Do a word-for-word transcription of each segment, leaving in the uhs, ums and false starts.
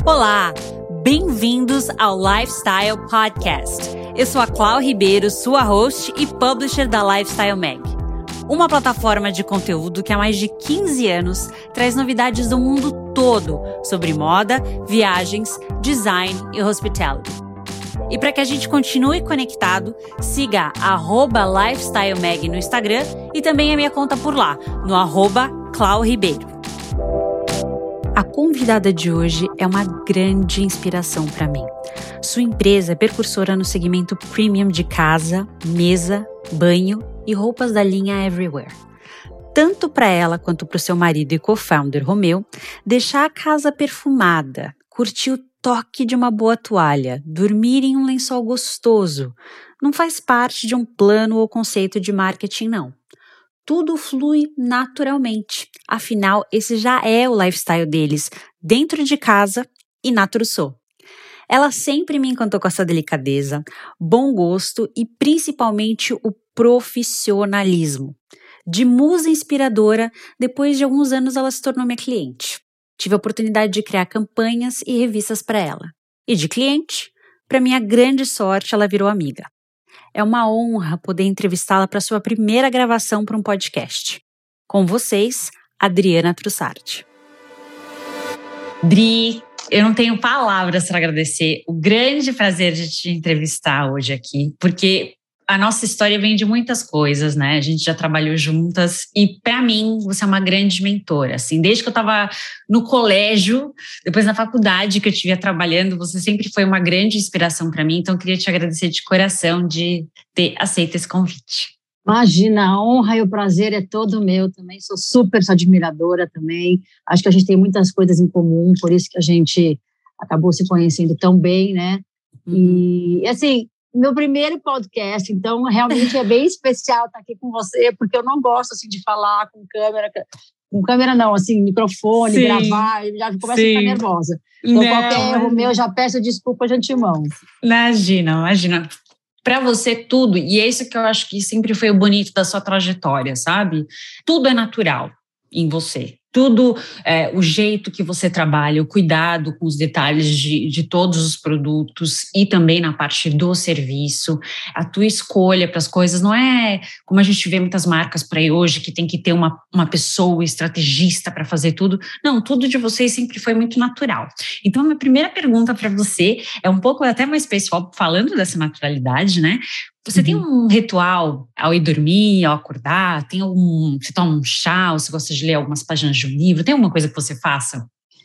Olá, bem-vindos ao Lifestyle Podcast. Eu sou a Clau Ribeiro, sua host e publisher da Lifestyle Mag, uma plataforma de conteúdo que há mais de quinze anos traz novidades do mundo todo sobre moda, viagens, design e hospitality. E para que a gente continue conectado, siga arroba Lifestyle Mag no Instagram e também a minha conta por lá, no arroba Clau Ribeiro. A convidada de hoje é uma grande inspiração para mim. Sua empresa é precursora no segmento premium de casa, mesa, banho e roupas da linha Everywhere. Tanto para ela quanto para o seu marido e co-founder Romeu, deixar a casa perfumada, curtir o toque de uma boa toalha, dormir em um lençol gostoso, não faz parte de um plano ou conceito de marketing, não. Tudo flui naturalmente. Afinal, esse já é o lifestyle deles, dentro de casa e naturou. Ela sempre me encantou com essa delicadeza, bom gosto e principalmente o profissionalismo. De musa inspiradora, depois de alguns anos ela se tornou minha cliente. Tive a oportunidade de criar campanhas e revistas para ela. E de cliente, para minha grande sorte, ela virou amiga. É uma honra poder entrevistá-la para sua primeira gravação para um podcast. Com vocês, Adriana Trussardi. Dri, eu não tenho palavras para agradecer o grande prazer de te entrevistar hoje aqui, porque a nossa história vem de muitas coisas, né? A gente já trabalhou juntas e, para mim, você é uma grande mentora. Assim, desde que eu estava no colégio, depois na faculdade que eu estive trabalhando, você sempre foi uma grande inspiração para mim. Então, eu queria te agradecer de coração de ter aceito esse convite. Imagina, a honra e o prazer é todo meu também. Sou super sua admiradora também. Acho que a gente tem muitas coisas em comum, por isso que a gente acabou se conhecendo tão bem, né? Uhum. E, assim... Meu primeiro podcast, então realmente é bem especial estar aqui com você, porque eu não gosto assim de falar com câmera, com câmera não, assim, microfone, sim, gravar, já começo sim. a ficar nervosa. Então não, qualquer erro meu, já peço desculpa de antemão. Imagina, imagina. Para você tudo, e é isso que eu acho que sempre foi o bonito da sua trajetória, sabe? Tudo é natural em você. Tudo, é, o jeito que você trabalha, o cuidado com os detalhes de, de todos os produtos e também na parte do serviço, a tua escolha para as coisas, não é como a gente vê muitas marcas por aí hoje, que tem que ter uma, uma pessoa estrategista para fazer tudo. Não, tudo de vocês sempre foi muito natural. Então, a minha primeira pergunta para você é um pouco até mais pessoal, falando dessa naturalidade, né? Você uhum. tem um ritual ao ir dormir, ao acordar? Tem algum, você toma um chá, ou você gosta de ler algumas páginas de um livro? Tem alguma coisa que você faça?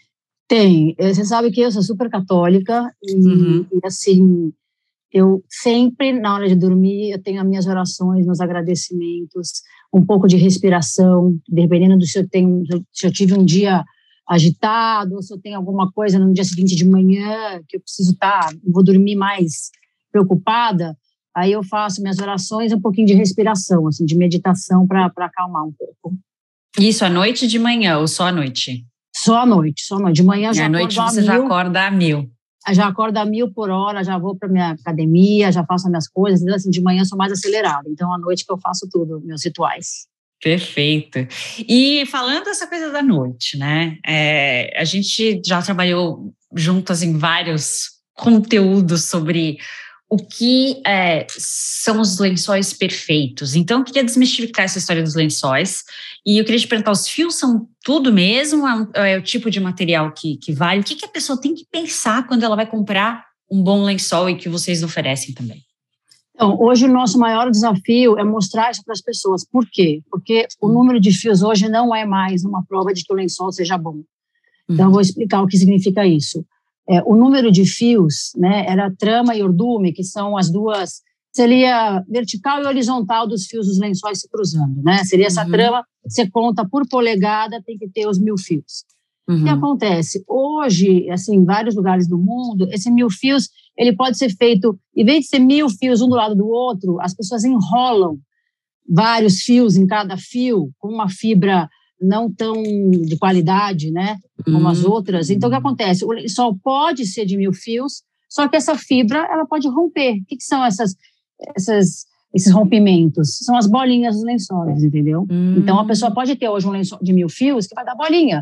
Tem. Você sabe que eu sou super católica e, uhum. e assim, eu sempre, na hora de dormir, eu tenho as minhas orações, meus agradecimentos, um pouco de respiração, dependendo do se eu tenho, se eu tive um dia agitado, ou se eu tenho alguma coisa no dia seguinte de manhã, que eu preciso estar, vou dormir mais preocupada, aí eu faço minhas orações, um pouquinho de respiração, assim, de meditação para acalmar um pouco. Isso à noite e de manhã ou só à noite? Só à noite, só à noite. De manhã eu já acordo a mil. À noite você já acorda a mil. Já acordo a mil por hora, já vou para minha academia, já faço as minhas coisas. Assim, de manhã eu sou mais acelerada, então à noite que eu faço tudo, meus rituais. Perfeito. E falando dessa coisa da noite, né? É, a gente já trabalhou juntas em vários conteúdos sobre o que é, são os lençóis perfeitos. Então, eu queria desmistificar essa história dos lençóis. E eu queria te perguntar, os fios são tudo mesmo? É, um, é o tipo de material que, que vale? O que, que a pessoa tem que pensar quando ela vai comprar um bom lençol e que vocês oferecem também? Então, hoje o nosso maior desafio é mostrar isso para as pessoas. Por quê? Porque o número de fios hoje não é mais uma prova de que o lençol seja bom. Então, eu vou explicar o que significa isso. É, o número de fios, né, era trama e ordume, que são as duas, seria vertical e horizontal dos fios dos lençóis se cruzando, né? Seria essa uhum. trama, você conta por polegada, tem que ter os mil fios. Uhum. O que acontece? Hoje, assim, em vários lugares do mundo, esse mil fios, ele pode ser feito, em vez de ser mil fios um do lado do outro, as pessoas enrolam vários fios em cada fio, com uma fibra não tão de qualidade, né, como uhum. as outras. Então, o que acontece? O lençol pode ser de mil fios, só que essa fibra, ela pode romper. O que, que são essas, essas, esses rompimentos? São as bolinhas dos lençóis, entendeu? Uhum. Então, a pessoa pode ter hoje um lençol de mil fios que vai dar bolinha.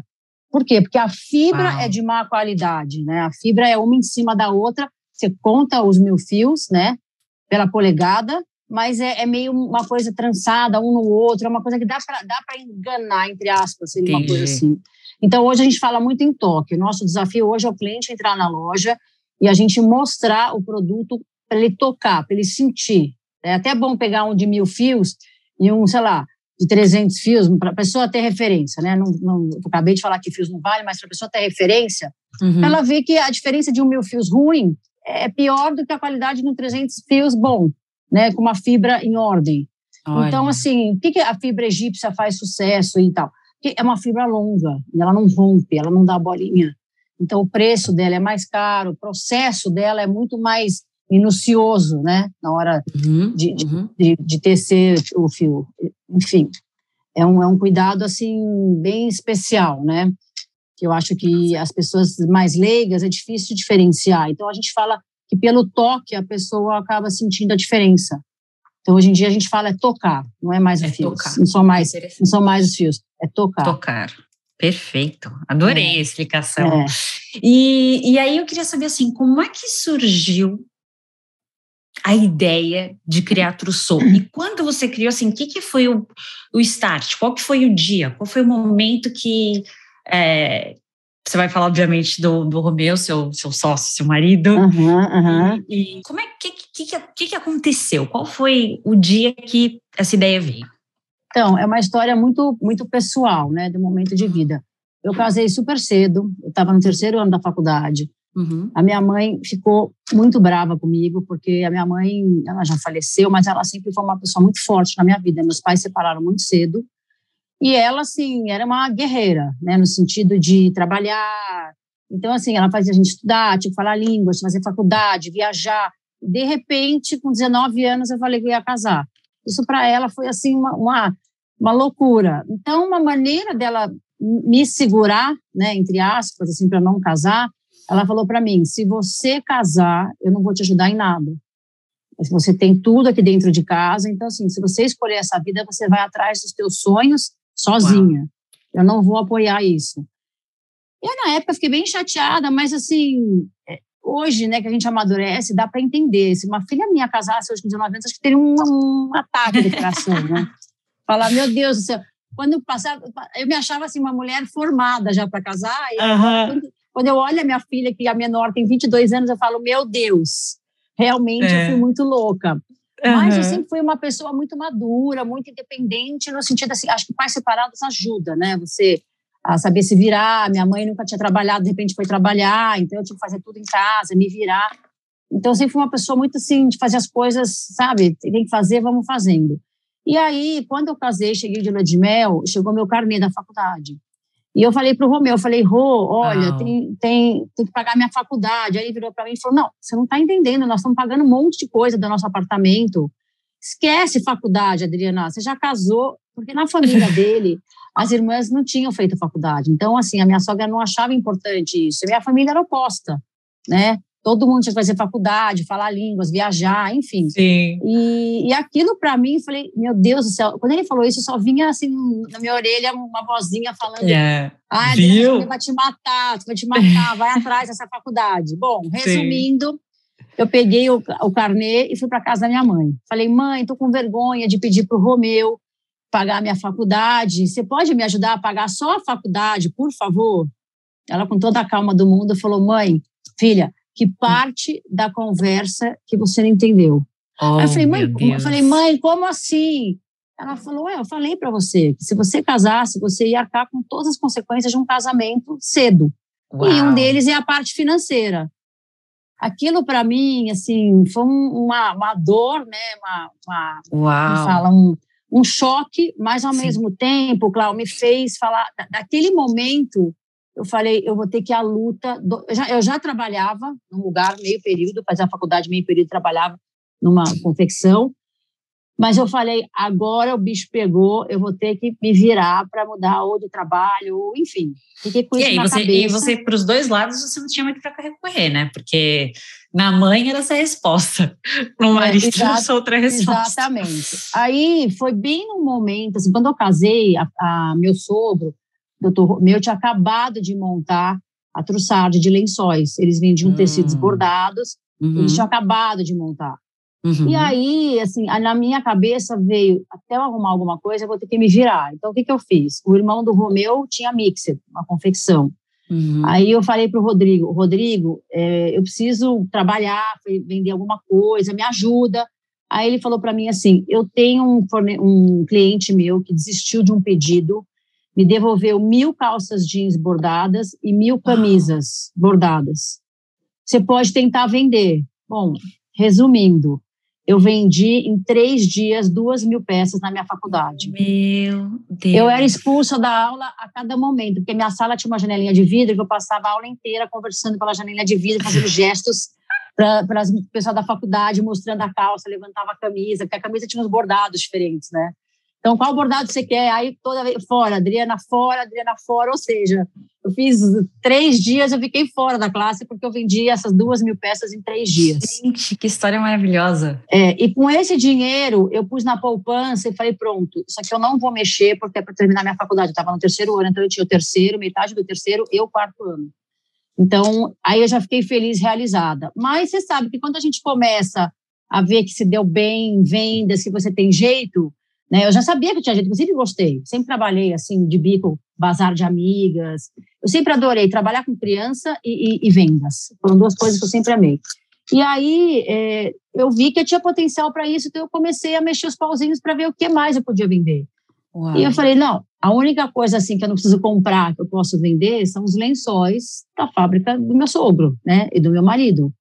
Por quê? Porque a fibra Uau. é de má qualidade, né? A fibra é uma em cima da outra, você conta os mil fios, né? Pela polegada, mas é, é meio uma coisa trançada um no outro, é uma coisa que dá para dá para enganar, entre aspas, seria uma coisa assim. Então, hoje a gente fala muito em toque. O nosso desafio hoje é o cliente entrar na loja e a gente mostrar o produto para ele tocar, para ele sentir. É até bom pegar um de mil fios e um, sei lá, de trezentos fios, para a pessoa ter referência, né? Não, não, eu acabei de falar que fios não vale, mas para a pessoa ter referência, uhum. ela vê que a diferença de um mil fios ruim é pior do que a qualidade de um trezentos fios bom, né? Com uma fibra em ordem. Olha. Então, assim, por que a fibra egípcia faz sucesso e tal? Porque é uma fibra longa, e ela não rompe, ela não dá bolinha. Então, o preço dela é mais caro, o processo dela é muito mais minucioso, né? Na hora uhum, de, uhum. de, de tecer o fio. Enfim, é um, é um cuidado, assim, bem especial, né? Que eu acho que as pessoas mais leigas é difícil diferenciar. Então, a gente fala que pelo toque a pessoa acaba sentindo a diferença. Então, hoje em dia, a gente fala é tocar, não é mais os é fios. Tocar. Não são mais, não são mais os fios, é tocar. Tocar. Perfeito. Adorei é. a explicação. É. E, e aí, eu queria saber, assim, como é que surgiu a ideia de criar Trousseau? E quando você criou, assim, o que, que foi o, o start? Qual que foi o dia? Qual foi o momento que... É, você vai falar, obviamente, do, do Romeu, seu, seu sócio, seu marido. Uhum, uhum. E, e como é que, que, que, que aconteceu? Qual foi o dia que essa ideia veio? Então, é uma história muito, muito pessoal, né, do momento de vida. Eu casei super cedo, eu estava no terceiro ano da faculdade. Uhum. A minha mãe ficou muito brava comigo, porque a minha mãe, ela já faleceu, mas ela sempre foi uma pessoa muito forte na minha vida. Meus pais se separaram muito cedo. E ela, assim, era uma guerreira, né, no sentido de trabalhar. Então, assim, ela fazia a gente estudar, tinha que falar línguas, fazer faculdade, viajar. De repente, com dezenove anos, eu falei que eu ia casar. Isso para ela foi, assim, uma, uma, uma loucura. Então, uma maneira dela me segurar, né, entre aspas, assim, para não casar, ela falou para mim, se você casar, eu não vou te ajudar em nada. Você tem tudo aqui dentro de casa, então, assim, se você escolher essa vida, você vai atrás dos teus sonhos sozinha. Uau. Eu não vou apoiar isso. Eu, na época, fiquei bem chateada, mas, assim, hoje, né, que a gente amadurece, dá para entender. Se uma filha minha casasse hoje com dezenove anos, acho que teria um, um ataque de coração, né? Falar, meu Deus do céu. Quando eu passava, eu me achava, assim, uma mulher formada já para casar. E uhum. quando, quando eu olho a minha filha, que a menor tem vinte e dois anos, eu falo, meu Deus, realmente é. eu fui muito louca. Uhum. Mas eu sempre fui uma pessoa muito madura, muito independente, no sentido assim, acho que pais separados ajuda, né? Você a saber se virar. Minha mãe nunca tinha trabalhado, de repente foi trabalhar, então eu tinha que fazer tudo em casa, me virar. Então eu sempre fui uma pessoa muito assim, de fazer as coisas, sabe? Tem que fazer, vamos fazendo. E aí, quando eu casei, cheguei de lua de mel, chegou meu carnê da faculdade. E eu falei pro Romeu, eu falei, Rô, olha, tem, tem, tem que pagar minha faculdade. Aí ele virou para mim e falou, não, você não está entendendo, nós estamos pagando um monte de coisa do nosso apartamento. Esquece faculdade, Adriana, você já casou, porque na família dele, as irmãs não tinham feito faculdade. Então, assim, a minha sogra não achava importante isso. A minha família era oposta, né? Todo mundo tinha que fazer faculdade, falar línguas, viajar, enfim. Sim. E, e aquilo para mim, eu falei, meu Deus do céu. Quando ele falou isso, só vinha assim na minha orelha uma vozinha falando, yeah. ah, Deus, vai te matar, vai te matar, vai atrás dessa faculdade. Bom, resumindo, Sim. eu peguei o, o carnê e fui para casa da minha mãe. Falei, mãe, tô com vergonha de pedir pro Romeu pagar a minha faculdade. Você pode me ajudar a pagar só a faculdade, por favor? Ela, com toda a calma do mundo, falou, mãe, filha, que parte da conversa que você não entendeu. Oh, Aí eu falei, mãe, eu falei, mãe, como assim? Ela falou, ué, eu falei para você que se você casasse, você ia arcar com todas as consequências de um casamento cedo. Uau. E um deles é a parte financeira. Aquilo para mim, assim, foi uma, uma dor, né? Uma, uma como fala, um, um choque, mas ao Sim. mesmo tempo, Cláudio, me fez falar, daquele momento, eu falei, eu vou ter que ir à luta. Do, eu, já, eu já trabalhava num lugar meio período, fazia a faculdade meio período, trabalhava numa confecção, mas eu falei, agora o bicho pegou, eu vou ter que me virar para mudar ou de trabalho, ou enfim. Fiquei com e isso aí, na você, cabeça. E você, para os dois lados, você não tinha muito para recorrer, né? Porque na mãe era essa resposta, no marido é, era outra resposta. Exatamente. Aí foi bem no momento, assim, quando eu casei, a, a, meu sogro, doutor Romeu tinha acabado de montar a Trussardi de lençóis. Eles vendiam hum. tecidos bordados, uhum. eles tinham acabado de montar. Uhum. E aí, assim, na minha cabeça veio, até eu arrumar alguma coisa, eu vou ter que me virar. Então, o que que eu fiz? O irmão do Romeu tinha mixer, uma confecção. Uhum. Aí eu falei para o Rodrigo, Rodrigo, é, eu preciso trabalhar, vender alguma coisa, me ajuda. Aí ele falou para mim assim, eu tenho um, um cliente meu que desistiu de um pedido, me devolveu mil calças jeans bordadas e mil camisas Uau. bordadas. Você pode tentar vender. Bom, resumindo, eu vendi em três dias duas mil peças na minha faculdade. Meu Deus. Eu era expulsa da aula a cada momento, porque minha sala tinha uma janelinha de vidro que eu passava a aula inteira conversando pela janelinha de vidro, fazendo gestos para o pessoal da faculdade, mostrando a calça, levantava a camisa, porque a camisa tinha uns bordados diferentes, né? Então, qual bordado você quer? Aí, toda vez, fora, Adriana fora, Adriana fora. Ou seja, eu fiz três dias, eu fiquei fora da classe porque eu vendi essas duas mil peças em três dias. Gente, que história maravilhosa. É, e com esse dinheiro, eu pus na poupança e falei, pronto, isso aqui eu não vou mexer porque é para terminar minha faculdade. Eu estava no terceiro ano, então eu tinha o terceiro, metade do terceiro e o quarto ano. Então, aí eu já fiquei feliz, realizada. Mas você sabe que quando a gente começa a ver que se deu bem em vendas, que você tem jeito... Né, eu já sabia que tinha jeito, eu sempre gostei, sempre trabalhei assim, de bico, bazar de amigas. Eu sempre adorei trabalhar com criança e, e, e vendas. Foram duas coisas que eu sempre amei. E aí é, eu vi que eu tinha potencial para isso, então eu comecei a mexer os pauzinhos para ver o que mais eu podia vender. Uau. E eu falei, não, a única coisa assim que eu não preciso comprar, que eu posso vender, são os lençóis da fábrica do meu sogro, né, e do meu marido.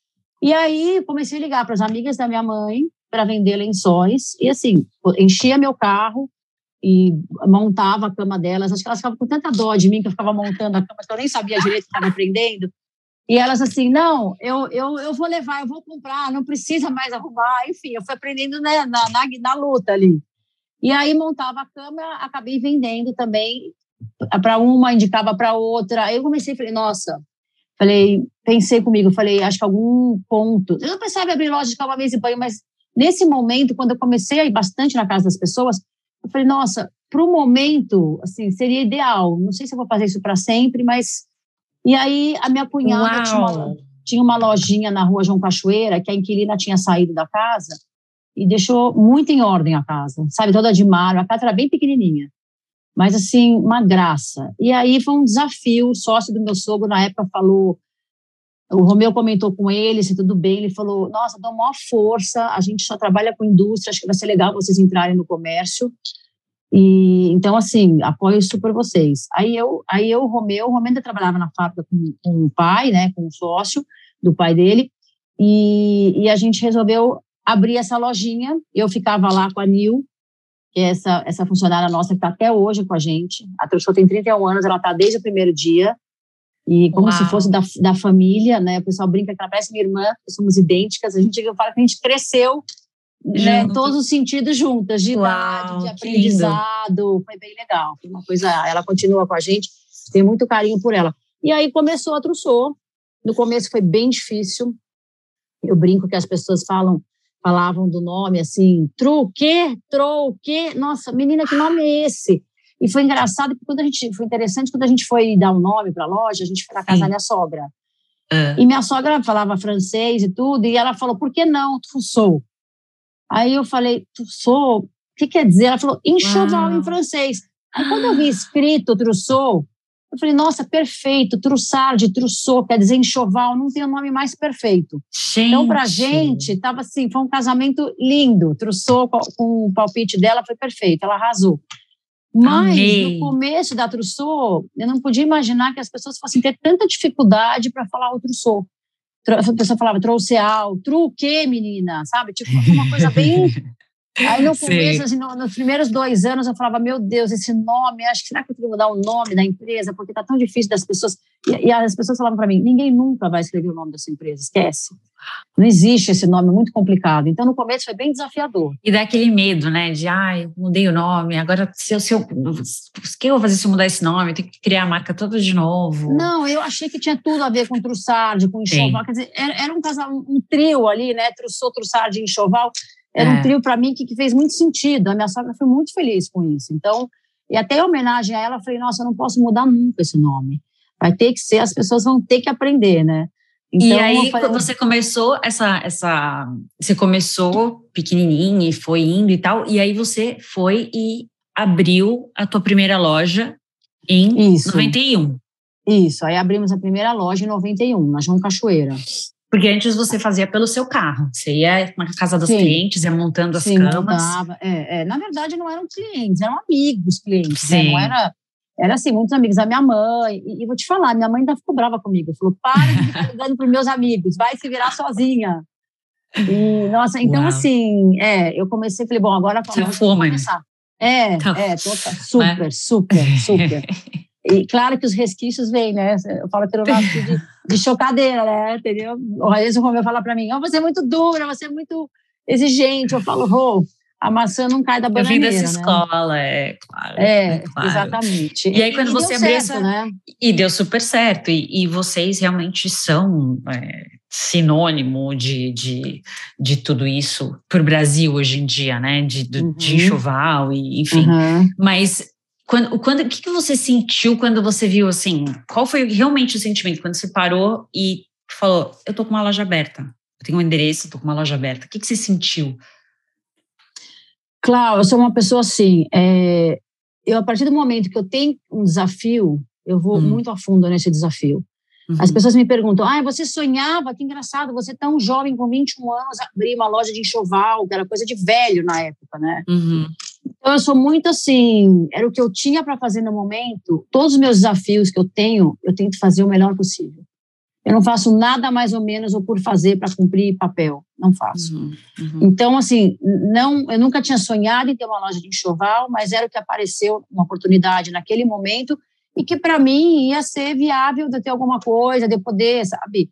E aí comecei a ligar para as amigas da minha mãe, para vender lençóis, e assim, enchia meu carro e montava a cama delas. Acho que elas ficavam com tanta dó de mim que eu ficava montando a cama, que eu nem sabia direito que estava aprendendo. E elas assim, não, eu, eu, eu vou levar, eu vou comprar, não precisa mais arrumar. Enfim, eu fui aprendendo, né, na, na, na luta ali. E aí montava a cama, acabei vendendo também para uma, indicava para outra. Aí eu comecei, falei, nossa... Falei, pensei comigo, falei, acho que algum ponto... Eu não pensava em abrir loja de calma, mesa e banho, mas nesse momento, quando eu comecei a ir bastante na casa das pessoas, eu falei, nossa, para o momento, assim, seria ideal. Não sei se eu vou fazer isso para sempre, mas... E aí, a minha cunhada tinha uma, tinha uma lojinha na rua João Cachoeira, que a inquilina tinha saído da casa e deixou muito em ordem a casa, sabe? Toda de mármore, a casa era bem pequenininha. Mas, assim, uma graça. E aí foi um desafio. O sócio do meu sogro, na época, falou... O Romeu comentou com ele, se tudo bem. Ele falou, nossa, dá maior força. A gente só trabalha com indústria. Acho que vai ser legal vocês entrarem no comércio. E, então, assim, apoio super vocês. Aí eu, aí eu o Romeu... O Romeu ainda trabalhava na fábrica com, com o pai, né? Com o sócio do pai dele. E, e a gente resolveu abrir essa lojinha. Eu ficava lá com a Nil, que é essa, essa funcionária nossa que está até hoje com a gente. A Trussô tem trinta e um anos, ela está desde o primeiro dia, e como Uau. se fosse da, da família, né? O pessoal brinca que ela parece minha irmã, porque somos idênticas. A gente fala que a gente cresceu, né, em todos os sentidos juntas, de Uau, idade, de aprendizado. Foi bem legal. Foi uma coisa, ela continua com a gente, tenho muito carinho por ela. E aí começou a Trussô. No começo foi bem difícil. Eu brinco que as pessoas falam falavam do nome, assim, Tru, quê? Tro, quê? Nossa, menina, que nome é esse? E foi engraçado, porque quando a gente, foi interessante, quando a gente foi dar um nome para a loja, a gente foi na casa Sim. da minha sogra. É. E minha sogra falava francês e tudo, e ela falou, por que não Trussô? Aí eu falei, Trussô, o que quer dizer? Ela falou, enxoval em francês. Aí quando eu vi escrito Trussô, eu falei, nossa, perfeito, Trussardi, Trussô, quer dizer enxoval, não tem um nome mais perfeito. Gente. Então, pra gente, tava assim, foi um casamento lindo. Trussô, com o palpite dela, foi perfeito, ela arrasou. Mas, Amei. no começo da Trussô, eu não podia imaginar que as pessoas fossem ter tanta dificuldade para falar o Trussô. A pessoa falava, trouxeal, tru o quê, menina? Sabe? Tipo, uma coisa bem... Aí no começo, assim, no, nos primeiros dois anos, eu falava, meu Deus, esse nome, acho que será que eu tenho que mudar o nome da empresa? Porque tá tão difícil das pessoas. E, e as pessoas falavam para mim, ninguém nunca vai escrever o nome da sua empresa, esquece. Não existe esse nome, é muito complicado. Então, no começo foi bem desafiador. E dá aquele medo, né? De, ai, mudei o nome, agora se eu, se eu, o que eu vou fazer se eu mudar esse nome? Eu tenho que criar a marca toda de novo. Não, eu achei que tinha tudo a ver com Trussardi, com enxoval. Quer dizer, era, era um casal, um trio ali, né? Trussô, Trussardi e enxoval. Era é. um trio para mim que, que fez muito sentido. A minha sogra foi muito feliz com isso. Então, E até em homenagem a ela, eu falei, nossa, eu não posso mudar nunca esse nome. Vai ter que ser, as pessoas vão ter que aprender, né? Então, e aí, falei, você começou essa, essa... Você começou pequenininha e foi indo e tal, e aí você foi e abriu a tua primeira loja em Isso. noventa e um. Isso, aí abrimos a primeira loja em noventa e um, na João Cachoeira. Porque antes você fazia pelo seu carro, você ia na casa dos Sim. clientes, ia montando as Sim, camas. Montava. É, é, na verdade, não eram clientes, eram amigos clientes, né? Não era... Era assim, muitos amigos da minha mãe, e, e vou te falar, minha mãe ainda ficou brava comigo, falou, para de ficar ligando para os meus amigos, vai se virar sozinha. E, nossa, então Uau. assim, é, eu comecei, falei, bom, agora vamos começar. É, tá. é, tô, super, é? super, super. E claro que os resquícios vêm, né, eu falo que eu nasci de, de chocadeira, né, entendeu? Às vezes o Romeu fala para mim, oh, você é muito dura, você é muito exigente, eu falo, Rô, oh, a maçã não cai da bananeira, Eu vim dessa né? escola, é claro. É, é claro. Exatamente. E aí quando e, você e abriu certo, essa... Né? E deu super certo. E, e vocês realmente são é, sinônimo de, de, de tudo isso para o Brasil hoje em dia, né? De, de, uhum. de enxoval, e, enfim. Uhum. Mas quando, quando, o que, que você sentiu quando você viu, assim, qual foi realmente o sentimento quando você parou e falou, eu tô com uma loja aberta, eu tenho um endereço, tô com uma loja aberta. O que, que você sentiu? Claro, eu sou uma pessoa assim, é, eu a partir do momento que eu tenho um desafio, eu vou uhum. muito a fundo nesse desafio. Uhum. As pessoas me perguntam, ah, você sonhava, que engraçado, você é tão jovem, com vinte e um anos, abrir uma loja de enxoval, que era coisa de velho na época, né? Uhum. Então eu sou muito assim, era o que eu tinha para fazer no momento, todos os meus desafios que eu tenho, eu tento fazer o melhor possível. Eu não faço nada mais ou menos ou por fazer para cumprir papel. Não faço. Uhum, uhum. Então, assim, não, eu nunca tinha sonhado em ter uma loja de enxoval, mas era o que apareceu, uma oportunidade naquele momento, e que para mim ia ser viável de ter alguma coisa, de poder, sabe,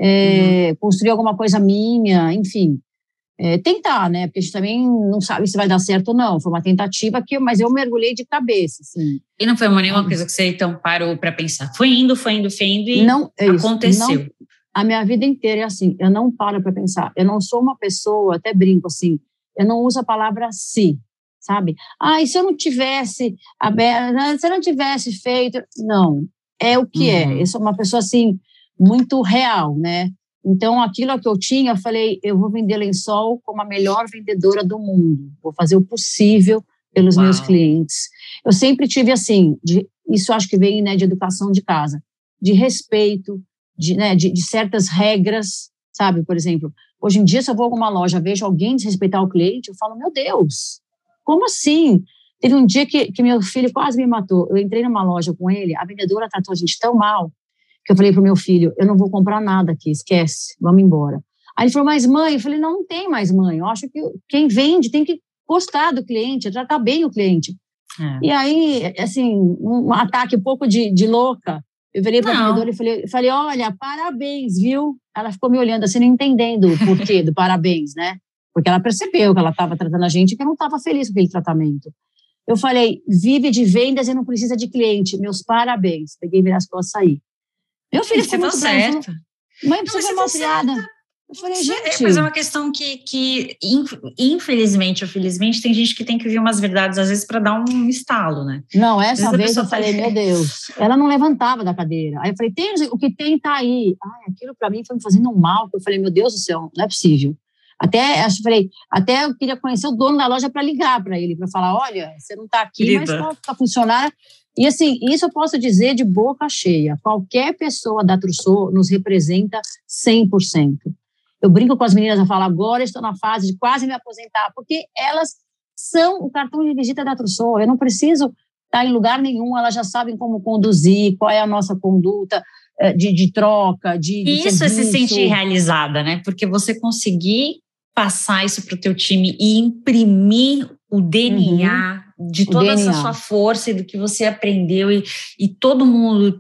é, uhum. construir alguma coisa minha, enfim. É, tentar, né? Porque a gente também não sabe se vai dar certo ou não. Foi uma tentativa, que, mas eu mergulhei de cabeça, assim. E não foi nenhuma coisa que você então parou para pensar? Foi indo, foi indo, foi indo e não, é isso, aconteceu. Não, a minha vida inteira é assim, eu não paro para pensar. Eu não sou uma pessoa, até brinco assim, eu não uso a palavra se, sabe? Ah, e se eu não tivesse aberto, se eu não tivesse feito... Não, é o que uhum. é. Eu sou uma pessoa, assim, muito real, né? Então, aquilo que eu tinha, eu falei, eu vou vender lençol como a melhor vendedora do mundo. Vou fazer o possível pelos Uau. meus clientes. Eu sempre tive, assim, de, isso acho que vem, né, de educação de casa, de respeito, de, né, de, de certas regras, sabe? Por exemplo, hoje em dia, se eu vou a alguma loja, vejo alguém desrespeitar o cliente, eu falo, meu Deus, como assim? Teve um dia que, que meu filho quase me matou. Eu entrei numa loja com ele, a vendedora tratou a gente tão mal, que eu falei pro meu filho, eu não vou comprar nada aqui, esquece, vamos embora. Aí ele falou, mas mãe, eu falei, não, não tem mais mãe, eu acho que quem vende tem que gostar do cliente, tratar bem o cliente. É. E aí, assim, um ataque um pouco de, de louca, eu virei para a vendedora e falei, falei, olha, parabéns, viu? Ela ficou me olhando assim, não entendendo o porquê do parabéns, né? Porque ela percebeu que ela estava tratando a gente e que eu não estava feliz com aquele tratamento. Eu falei, vive de vendas e não precisa de cliente, meus parabéns. Peguei, virei as costas e saí. Meu filho ficou muito bravo. Mãe, você foi mal criada. Eu falei, gente... Mas é uma questão que, que, infelizmente ou felizmente, tem gente que tem que ouvir umas verdades, às vezes, para dar um estalo, né? Não, essa vez eu falei, meu Deus. Ela não levantava da cadeira. Aí eu falei, tem, o que tem tá aí. Ai, aquilo para mim foi me fazendo um mal. Eu falei, meu Deus do céu, não é possível. Até, acho, falei, até eu queria conhecer o dono da loja para ligar para ele, para falar, olha, você não está aqui, Querida. mas para funcionar... E assim, isso eu posso dizer de boca cheia. Qualquer pessoa da Trousseau nos representa cem por cento. Eu brinco com as meninas, eu falo, agora estou na fase de quase me aposentar, porque elas são o cartão de visita da Trousseau. Eu não preciso estar em lugar nenhum, elas já sabem como conduzir, qual é a nossa conduta de, de troca, de, de Isso serviço. É se sentir realizada, né? Porque você conseguir passar isso para o teu time e imprimir o D N A uhum. de toda essa sua força e do que você aprendeu e, e todo mundo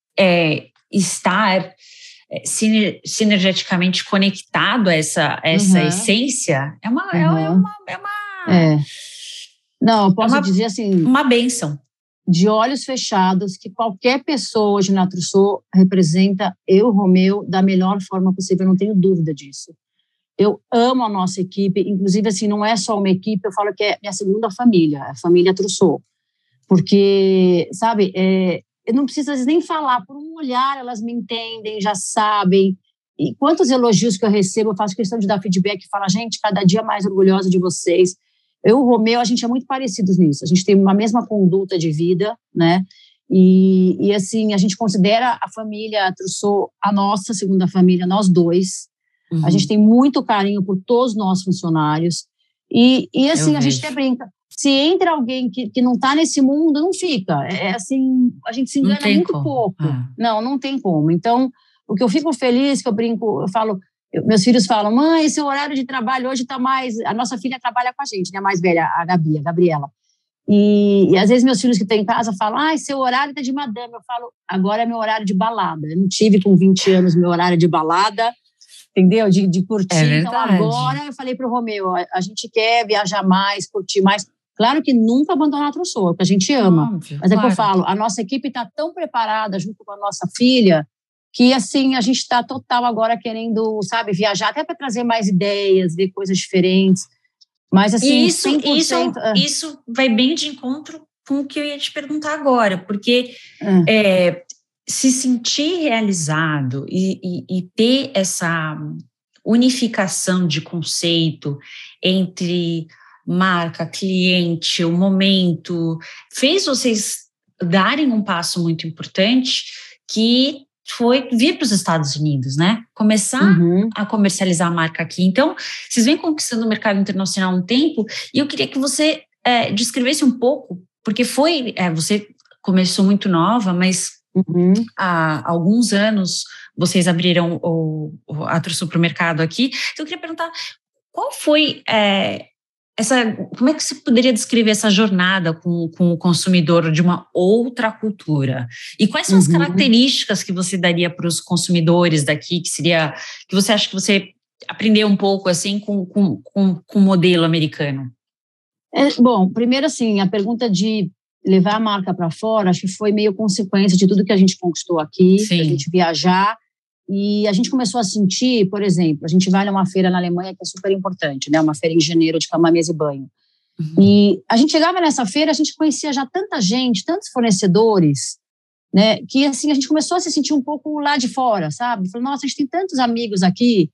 é, estar é, sinergeticamente conectado a essa, a essa uhum. essência é uma, uhum. é, é uma, é uma é. Não, eu posso é uma, dizer assim, uma bênção. De olhos fechados, que qualquer pessoa hoje na Trousseau representa eu, Romeu, da melhor forma possível, eu não tenho dúvida disso. Eu amo a nossa equipe, inclusive, assim, não é só uma equipe, eu falo que é minha segunda família, a família Trousseau. Porque, sabe, é, eu não preciso às vezes nem falar, por um olhar elas me entendem, já sabem. E quantos elogios que eu recebo, eu faço questão de dar feedback e falar, gente, cada dia mais orgulhosa de vocês. Eu e o Romeu, a gente é muito parecidos nisso, a gente tem uma mesma conduta de vida, né? E, e assim, a gente considera a família Trousseau a nossa segunda família, nós dois. Uhum. A gente tem muito carinho por todos os nossos funcionários. E, e assim, a gente até brinca. Se entra alguém que, que não está nesse mundo, não fica. É assim, a gente se engana muito como. pouco. Ah. Não, não tem como. Então, o que eu fico feliz, que eu brinco, eu falo, eu, meus filhos falam, mãe, seu horário de trabalho hoje está mais... A nossa filha trabalha com a gente, né? A mais velha, a Gabi, a Gabriela. E, e às vezes meus filhos que estão em casa falam, ah, seu horário está de madame. Eu falo, agora é meu horário de balada. Eu não tive com vinte anos meu horário de balada, entendeu? De, de curtir. É então agora eu falei para o Romeu, a, a gente quer viajar mais, curtir mais. Claro que nunca abandonar a Trousseau, porque a gente ama. Óbvio, mas é claro. Que eu falo, a nossa equipe está tão preparada junto com a nossa filha que, assim, a gente está total agora querendo, sabe, viajar até para trazer mais ideias, ver coisas diferentes. Mas, assim, isso, cem por cento... isso, isso vai bem de encontro com o que eu ia te perguntar agora, porque é. É, se sentir realizado e, e, e ter essa unificação de conceito entre marca, cliente, o momento, fez vocês darem um passo muito importante que foi vir para os Estados Unidos, né? Começar uhum. a comercializar a marca aqui. Então, vocês vêm conquistando o mercado internacional há um tempo e eu queria que você é, descrevesse um pouco, porque foi, é, você começou muito nova, mas uhum. há alguns anos vocês abriram o, a Trousseau para o mercado aqui. Então, eu queria perguntar, qual foi... É, Essa, como é que você poderia descrever essa jornada com, com o consumidor de uma outra cultura? E quais são as uhum. características que você daria para os consumidores daqui, que seria, que você acha que você aprendeu um pouco assim com, com, com, com o modelo americano? É, bom, primeiro assim, a pergunta de levar a marca para fora, acho que foi meio consequência de tudo que a gente conquistou aqui, a gente viajar. E a gente começou a sentir, por exemplo, a gente vai numa feira na Alemanha que é super importante, né? Uma feira em janeiro de cama, mesa e banho. Uhum. E a gente chegava nessa feira, a gente conhecia já tanta gente, tantos fornecedores, né? Que assim, a gente começou a se sentir um pouco lá de fora, sabe? Falou, nossa, a gente tem tantos amigos aqui.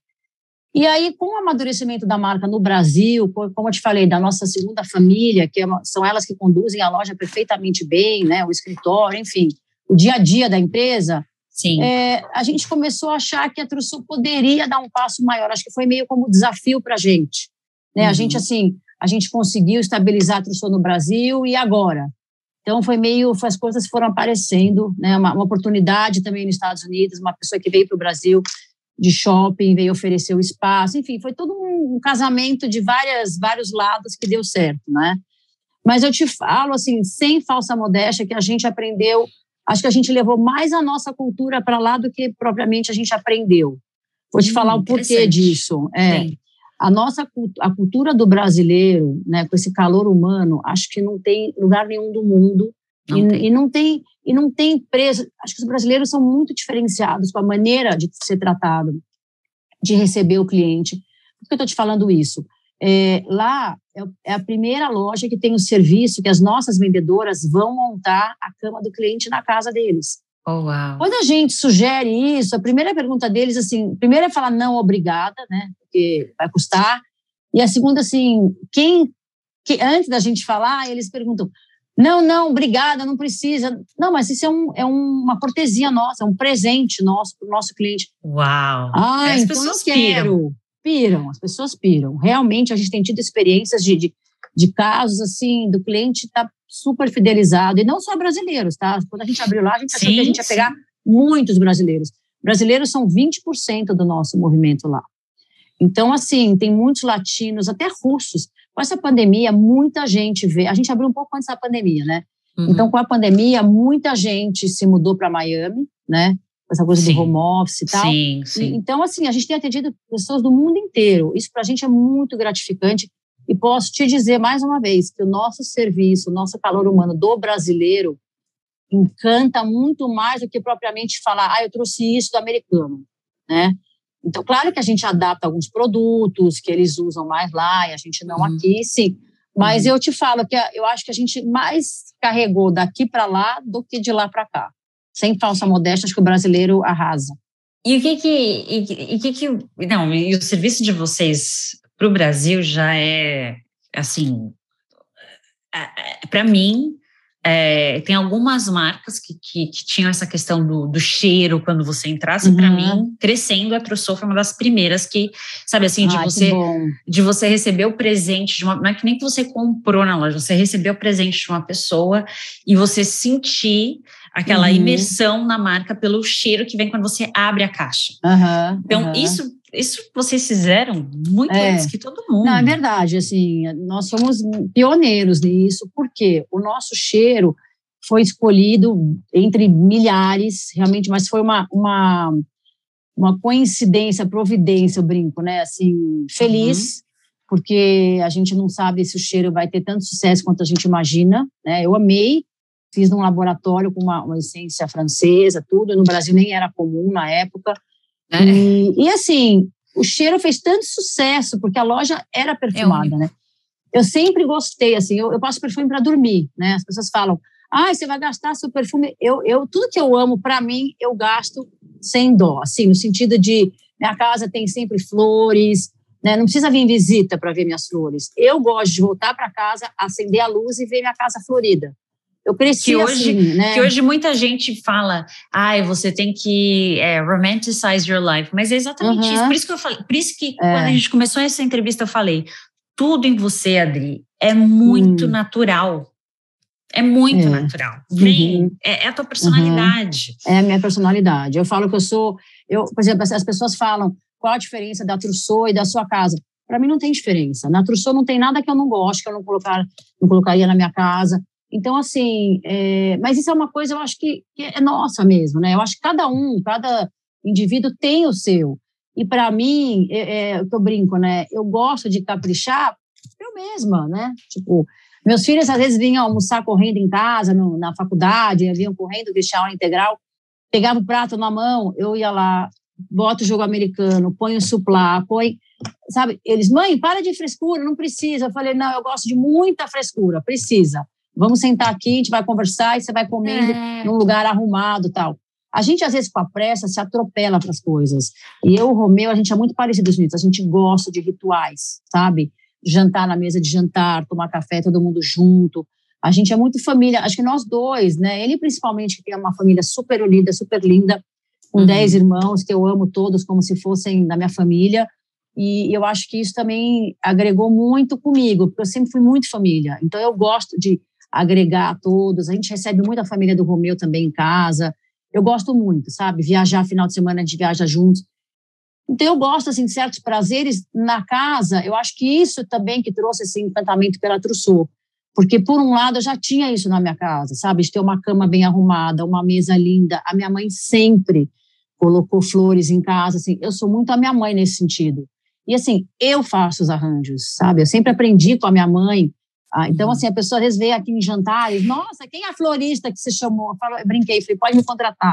E aí, com o amadurecimento da marca no Brasil, como eu te falei, da nossa segunda família, que são elas que conduzem a loja perfeitamente bem, né? O escritório, enfim, o dia a dia da empresa... Sim. É, a gente começou a achar que a Trousseau poderia dar um passo maior. Acho que foi meio como desafio para a gente. Né? Uhum. A gente, assim, a gente conseguiu estabilizar a Trousseau no Brasil e agora? Então, foi meio, as coisas foram aparecendo, né? Uma, uma oportunidade também nos Estados Unidos, uma pessoa que veio para o Brasil de shopping, veio oferecer o espaço, enfim, foi todo um, um casamento de várias, vários lados que deu certo, né? Mas eu te falo, assim, sem falsa modéstia, que a gente aprendeu. Acho que a gente levou mais a nossa cultura para lá do que propriamente a gente aprendeu. Vou te hum, falar o porquê disso. É, a nossa a cultura do brasileiro, né, com esse calor humano, acho que não tem lugar nenhum do mundo. Não e, tem. e não tem e não tem preço. Acho que os brasileiros são muito diferenciados com a maneira de ser tratado, de receber o cliente. Por que eu estou te falando isso? É, lá é a primeira loja que tem o serviço que as nossas vendedoras vão montar a cama do cliente na casa deles. Oh, wow. Quando a gente sugere isso, a primeira pergunta deles, assim, primeiro é falar não, obrigada, né, porque vai custar. E a segunda, assim, quem, que, antes da gente falar, eles perguntam, não, não, obrigada, não precisa. Não, mas isso é, um, é uma cortesia nossa, é um presente nosso para o nosso cliente. Uau! Ah, as então pessoas eu quero. Piram. Piram, as pessoas piram. Realmente, a gente tem tido experiências de, de, de casos, assim, do cliente estar tá super fidelizado, e não só brasileiros, tá? Quando a gente abriu lá, a gente sim, achou que a gente ia pegar sim. muitos brasileiros. Brasileiros são vinte por cento do nosso movimento lá. Então, assim, tem muitos latinos, até russos. Com essa pandemia, muita gente vê... A gente abriu um pouco antes da pandemia, né? Uhum. Então, com a pandemia, muita gente se mudou para Miami, né? Essa coisa sim. do home office e tal. Sim, sim. E, então, assim, a gente tem atendido pessoas do mundo inteiro. Isso para a gente é muito gratificante. E posso te dizer mais uma vez que o nosso serviço, o nosso calor humano do brasileiro encanta muito mais do que propriamente falar, ah, eu trouxe isso do americano, né? Então, claro que a gente adapta alguns produtos que eles usam mais lá e a gente não uhum. aqui, sim. Mas uhum. eu te falo que eu acho que a gente mais carregou daqui para lá do que de lá para cá. Sem falsa modéstia, acho que o brasileiro arrasa. E o que que... E, e que, que não, e o serviço de vocês para o Brasil já é, assim... Para mim, é, tem algumas marcas que, que, que tinham essa questão do, do cheiro quando você entrasse. Uhum. Para mim, crescendo, a Trousseau foi uma das primeiras que, sabe assim, de, ah, você, de você receber o presente de uma... Não é que nem que você comprou na loja, você recebeu o presente de uma pessoa e você sentir aquela uhum. imersão na marca pelo cheiro que vem quando você abre a caixa. Uhum. Então, uhum. isso... Isso vocês fizeram muito é. antes que todo mundo. Não, é verdade, assim, nós somos pioneiros nisso, porque o nosso cheiro foi escolhido entre milhares, realmente, mas foi uma, uma, uma coincidência, providência, eu brinco, né, assim, feliz, uhum. porque a gente não sabe se o cheiro vai ter tanto sucesso quanto a gente imagina, né, eu amei, fiz num laboratório com uma, uma essência francesa, tudo, no Brasil nem era comum na época. É. E, e assim, o cheiro fez tanto sucesso, porque a loja era perfumada, é né? Eu sempre gostei, assim, eu, eu passo perfume para dormir, né? As pessoas falam, ah, você vai gastar seu perfume. Eu, eu, tudo que eu amo, para mim, eu gasto sem dó, assim, no sentido de, minha casa tem sempre flores, né? Não precisa vir visita para ver minhas flores. Eu gosto de voltar para casa, acender a luz e ver minha casa florida. Eu cresci que hoje, assim, né? Que hoje muita gente fala, ai, você tem que é, romanticize your life, mas é exatamente uhum. isso. Por isso que eu falei, por isso que é. quando a gente começou essa entrevista, eu falei, tudo em você, Adri, é muito hum. natural. É muito é. natural. Vem, uhum. é, é a tua personalidade. Uhum. É a minha personalidade. Eu falo que eu sou, eu, por exemplo, as pessoas falam, qual a diferença da Trousseau e da sua casa? Para mim não tem diferença. Na Trousseau não tem nada que eu não gosto, que eu não, colocar, não colocaria na minha casa. Então, assim, é, mas isso é uma coisa, eu acho que, que é nossa mesmo, né? Eu acho que cada um, cada indivíduo tem o seu. E para mim, é, é, eu brinco, né? Eu gosto de caprichar eu mesma, né? Tipo, meus filhos às vezes vinham almoçar correndo em casa, no, na faculdade, vinham correndo, vestir aula integral, pegava o prato na mão, eu ia lá, boto o jogo americano, ponho o suplá, põe... Sabe? Eles, mãe, para de frescura, não precisa. Eu falei, não, eu gosto de muita frescura, precisa. Vamos sentar aqui, a gente vai conversar e você vai comendo é. num lugar arrumado e tal. A gente, às vezes, com a pressa, se atropela para as coisas. E eu, o Romeu, a gente é muito parecidos nisso. A gente gosta de rituais, sabe? Jantar na mesa de jantar, tomar café, todo mundo junto. A gente é muito família. Acho que nós dois, né? Ele, principalmente, que tem uma família super unida, super linda, com uhum. dez irmãos, que eu amo todos como se fossem da minha família. E eu acho que isso também agregou muito comigo, porque eu sempre fui muito família. Então, eu gosto de agregar a todos. A gente recebe muito a família do Romeu também em casa. Eu gosto muito, sabe? Viajar final de semana, a gente viaja juntos. Então, eu gosto, assim, de certos prazeres na casa. Eu acho que isso também que trouxe esse encantamento pela Trousseau. Porque, por um lado, eu já tinha isso na minha casa, sabe? De ter uma cama bem arrumada, uma mesa linda. A minha mãe sempre colocou flores em casa, assim. Eu sou muito a minha mãe nesse sentido. E, assim, eu faço os arranjos, sabe? Eu sempre aprendi com a minha mãe. Ah, então, assim, a pessoa às vezes veio aqui em jantares, nossa, quem é a florista que você chamou? Eu, falo, eu brinquei, falei, pode me contratar.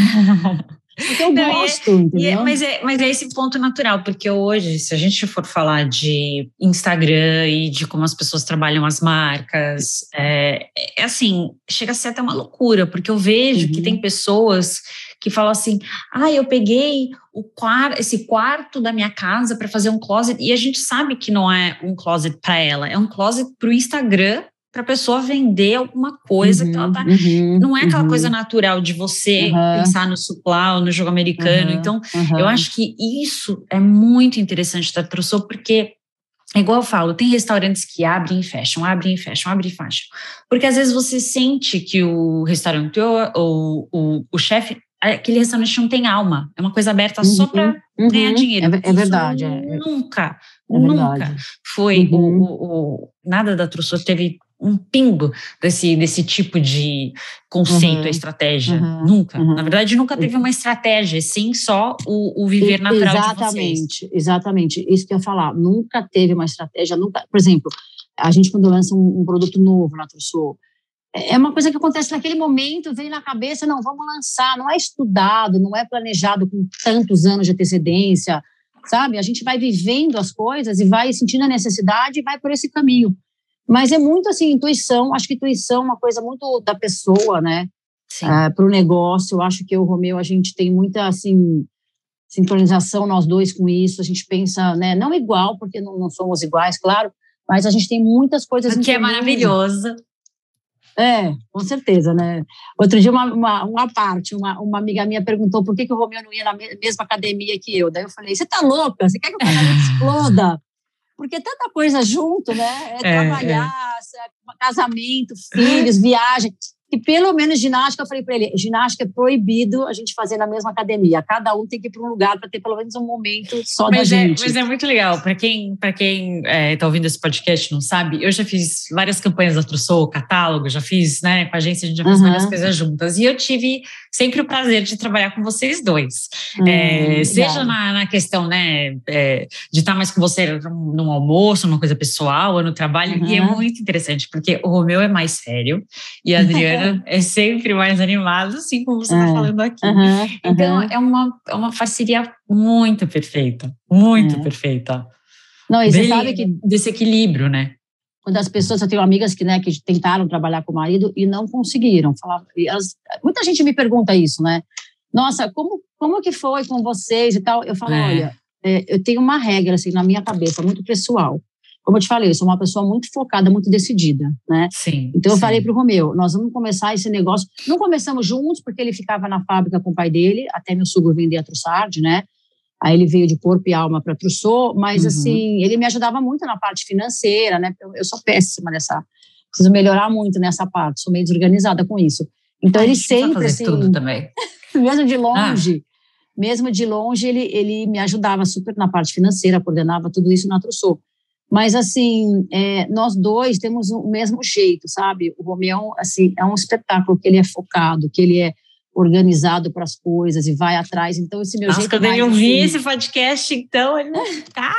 Porque eu Não, gosto, é, entendeu? É, mas, é, mas é esse ponto natural, porque hoje, se a gente for falar de Instagram e de como as pessoas trabalham as marcas, é, é assim, chega a ser até uma loucura, porque eu vejo uhum. que tem pessoas que falam assim, ah, eu peguei o quarto, esse quarto da minha casa para fazer um closet, e a gente sabe que não é um closet para ela, é um closet para o Instagram, para a pessoa vender alguma coisa uhum, que ela tá... Uhum, não é aquela uhum. coisa natural de você uhum. pensar no suplá ou no jogo americano. Uhum, então, uhum. eu acho que isso é muito interessante da Trousseau, porque, igual eu falo, tem restaurantes que abrem e fecham, abrem e fecham, abrem e fecham. Porque, às vezes, você sente que o restaurante ou o, o chefe, aquele restaurante não tem alma. É uma coisa aberta uhum, só para uhum. ganhar dinheiro. É, é verdade. É, nunca, é nunca verdade. foi. Uhum. O, o, o, nada da Trousseau teve um pingo desse, desse tipo de conceito, uhum. estratégia. Uhum. Nunca. Uhum. Na verdade, nunca teve uma estratégia, sim só o, o viver e, natural exatamente, de vocês. Exatamente. Isso que eu ia falar. Nunca teve uma estratégia. Nunca. Por exemplo, a gente quando lança um, um produto novo na Trousseau, é uma coisa que acontece naquele momento, vem na cabeça, não, vamos lançar. Não é estudado, não é planejado com tantos anos de antecedência, sabe? A gente vai vivendo as coisas e vai sentindo a necessidade e vai por esse caminho. Mas é muito assim, intuição, acho que intuição é uma coisa muito da pessoa, né? Uh, para o negócio, eu acho que eu e o Romeu, a gente tem muita, assim, sincronização nós dois com isso, a gente pensa, né, não igual, porque não, não somos iguais, claro, mas a gente tem muitas coisas em que é comum. maravilhoso. É, com certeza, né? Outro dia, uma, uma, uma parte, uma, uma amiga minha perguntou por que, que o Romeu não ia na mesma academia que eu. Daí eu falei, você tá louca? Você quer que o casamento exploda? Porque tanta coisa junto, né? É, é trabalhar, é. casamento, filhos, viagem. E pelo menos ginástica, eu falei para ele, ginástica é proibido a gente fazer na mesma academia. Cada um tem que ir para um lugar para ter pelo menos um momento só mas da é, gente. Mas é muito legal. Para quem para quem é, tá ouvindo esse podcast não sabe, eu já fiz várias campanhas da Trussou, catálogo, já fiz, né, com a agência, a gente já fez uhum. várias coisas juntas. E eu tive sempre o prazer de trabalhar com vocês dois. Hum, é, seja na, na questão, né, é, de estar mais com você num almoço, numa coisa pessoal, ou no trabalho. Uhum. E é muito interessante, porque o Romeu é mais sério e a Adriana é sempre mais animado, assim como você está é. falando aqui. Uhum, então, uhum. é, uma, é uma parceria muito perfeita, muito é. perfeita. Não, e você sabe que... Desse equilíbrio, né? Quando as pessoas, eu tenho amigas que, né, que tentaram trabalhar com o marido e não conseguiram. Falavam, e elas, muita gente me pergunta isso, né? Nossa, como, como que foi com vocês e tal? Eu falo, é. olha, é, eu tenho uma regra, assim, na minha cabeça, muito pessoal. Como eu te falei, eu sou uma pessoa muito focada, muito decidida, né? Sim. Então eu sim. falei para o Romeu, nós vamos começar esse negócio. Não começamos juntos, porque ele ficava na fábrica com o pai dele, até meu sogro vender a Trussardi, né? Aí ele veio de corpo e alma para a Trussou, mas uhum. assim, ele me ajudava muito na parte financeira, né? Eu, eu sou péssima nessa, preciso melhorar muito nessa parte, sou meio desorganizada com isso. Então ah, ele sempre fazer assim, tudo também. mesmo de longe, ah. mesmo de longe ele ele me ajudava super na parte financeira, coordenava tudo isso na Trussou. Mas, assim, é, nós dois temos o mesmo jeito, sabe? O Romeu, assim, é um espetáculo que ele é focado, que ele é organizado para as coisas e vai atrás. Então, esse meu Nossa, jeito quando mais, ele ouvir assim, esse podcast, então, ele vai ficar...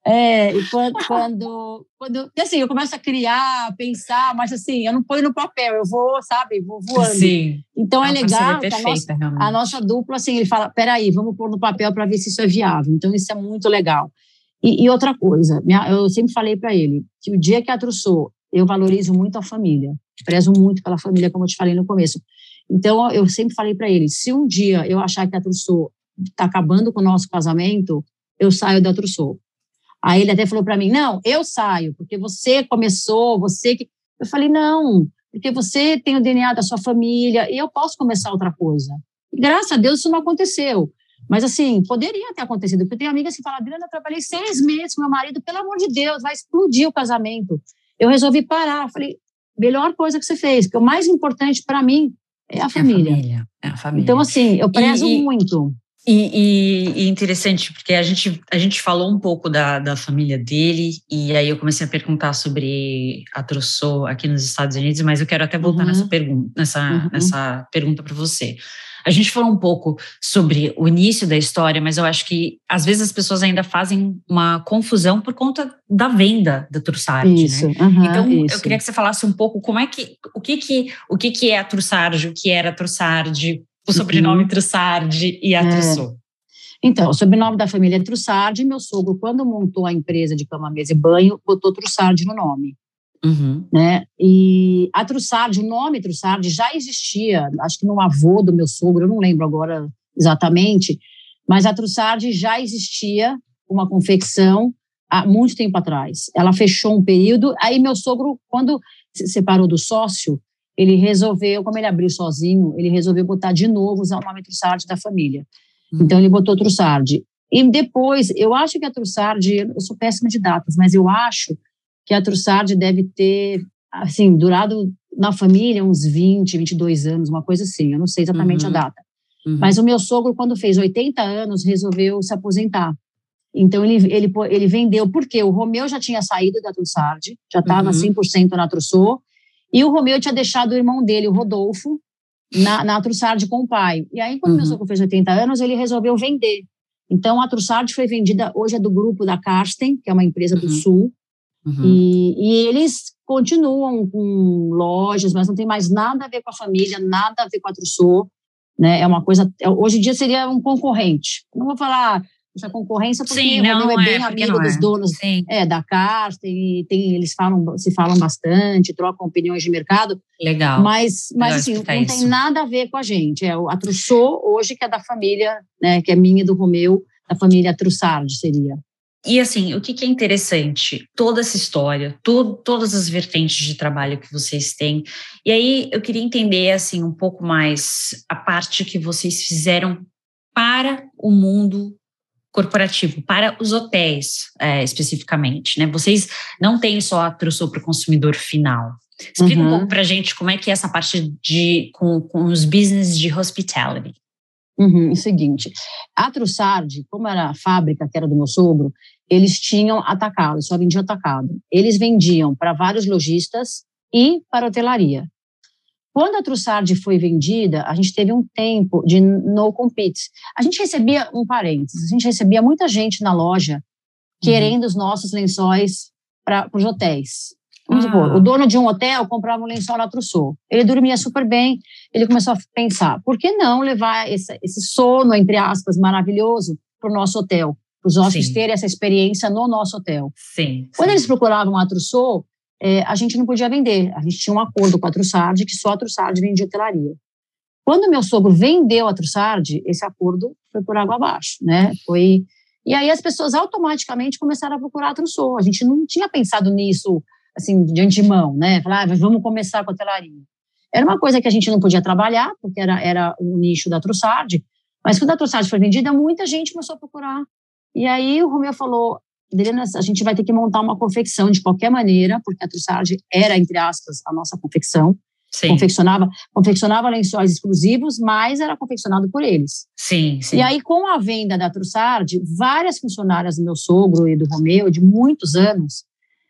É, e quando, quando, quando... Assim, eu começo a criar, pensar, mas, assim, eu não ponho no papel, eu vou, sabe, vou voando. Sim. Então, é, é legal perfeita, que a nossa, a nossa dupla, assim, ele fala, peraí, vamos pôr no papel para ver se isso é viável. Então, isso é muito legal. E, e outra coisa, minha, eu sempre falei para ele que o dia que a Trussou, eu valorizo muito a família, prezo muito pela família, como eu te falei no começo. Então, eu sempre falei para ele, se um dia eu achar que a Trussou está acabando com o nosso casamento, eu saio da Trussou. Aí ele até falou para mim, não, eu saio, porque você começou, você que... Eu falei, não, porque você tem o D N A da sua família e eu posso começar outra coisa. E, graças a Deus isso não aconteceu. Mas, assim, poderia ter acontecido, porque eu tenho amigas que falam, Adriana, eu trabalhei seis meses com meu marido, pelo amor de Deus, vai explodir o casamento. Eu resolvi parar. Eu falei, melhor coisa que você fez, porque o mais importante para mim é a família. É a família, é a família. Então, assim, eu prezo e, muito. E, e, e interessante, porque a gente, a gente falou um pouco da, da família dele, e aí eu comecei a perguntar sobre a Trussou aqui nos Estados Unidos, mas eu quero até voltar uhum. nessa, pergunta, nessa, uhum. nessa pergunta para você. A gente falou um pouco sobre o início da história, mas eu acho que às vezes as pessoas ainda fazem uma confusão por conta da venda da Trussardi, isso, né? Uhum, então isso. eu queria que você falasse um pouco como é que, o que que, o que que é a Trussardi, o que era a Trussardi, o sobrenome uhum. Trussardi e a é. Trussou. Então, o sobrenome da família é Trussardi, meu sogro, quando montou a empresa de cama, mesa e banho, botou Trussardi no nome. Uhum. Né? E a Trussardi, o nome Trussardi já existia, acho que no avô do meu sogro, eu não lembro agora exatamente, mas a Trussardi já existia uma confecção há muito tempo atrás. Ela fechou um período, aí meu sogro, quando se separou do sócio, ele resolveu, como ele abriu sozinho, ele resolveu botar de novo o nome Trussardi da família. Uhum. Então ele botou Trussardi. E depois, eu acho que a Trussardi, eu sou péssima de datas, mas eu acho que a Trussardi deve ter, assim, durado na família uns vinte, vinte e dois anos, uma coisa assim, eu não sei exatamente uhum. a data. Uhum. Mas o meu sogro, quando fez oitenta anos, resolveu se aposentar. Então, ele, ele, ele vendeu, porque o Romeu já tinha saído da Trussardi, já estava uhum. cem por cento na Trussou, e o Romeu tinha deixado o irmão dele, o Rodolfo, na, na Trussardi com o pai. E aí, quando o uhum. meu sogro fez oitenta anos, ele resolveu vender. Então, a Trussardi foi vendida, hoje é do grupo da Karsten, que é uma empresa uhum. do Sul, Uhum. E, e eles continuam com lojas, mas não tem mais nada a ver com a família, nada a ver com a Trussou, né? É uma coisa, hoje em dia seria um concorrente. Não vou falar essa concorrência, porque Sim, o não, Romeu é bem é, amigo dos é. donos Sim. é, da Karsten, e tem, eles falam, se falam bastante, trocam opiniões de mercado. Legal. Mas, mas Legal assim, explicar não isso. tem nada a ver com a gente. É a Trousseau, hoje, que é da família, né, que é minha e do Romeu, da família Trussardi, seria. E assim, o que, que é interessante? Toda essa história, to, todas as vertentes de trabalho que vocês têm. E aí eu queria entender assim um pouco mais a parte que vocês fizeram para o mundo corporativo, para os hotéis é, especificamente, né? Vocês não têm só a Trousseau para o consumidor final. Explica uhum. um pouco para a gente como é que é essa parte de com, com os business de hospitality. Uhum, é o seguinte, a Trussardi, como era a fábrica que era do meu sogro, eles tinham atacado, só vendiam atacado. Eles vendiam para vários lojistas e para hotelaria. Quando a Trussardi foi vendida, a gente teve um tempo de no compete. A gente recebia, um parênteses, a gente recebia muita gente na loja querendo uhum. os nossos lençóis para os hotéis. Vamos ah. supor, o dono de um hotel comprava um lençol na Trousseau. Ele dormia super bem, ele começou a pensar, por que não levar esse, esse sono, entre aspas, maravilhoso para o nosso hotel? Para os hóspedes sim. terem essa experiência no nosso hotel. Sim, Quando sim. eles procuravam a Trousseau, é, a gente não podia vender. A gente tinha um acordo com a Trussardi, que só a Trussardi vendia hotelaria. Quando meu sogro vendeu a Trussardi, esse acordo foi por água abaixo, né? Foi... E aí as pessoas automaticamente começaram a procurar a Trousseau. A gente não tinha pensado nisso assim, de antemão, né? Falar, ah, vamos começar com a hotelaria. Era uma coisa que a gente não podia trabalhar, porque era, era o nicho da Trussardi, mas quando a Trussardi foi vendida, muita gente começou a procurar. E aí o Romeu falou, a gente vai ter que montar uma confecção de qualquer maneira, porque a Trussardi era, entre aspas, a nossa confecção. Sim. Confeccionava, confeccionava lençóis exclusivos, mas era confeccionado por eles. Sim, sim. E aí, com a venda da Trussardi, várias funcionárias do meu sogro e do Romeu, de muitos anos,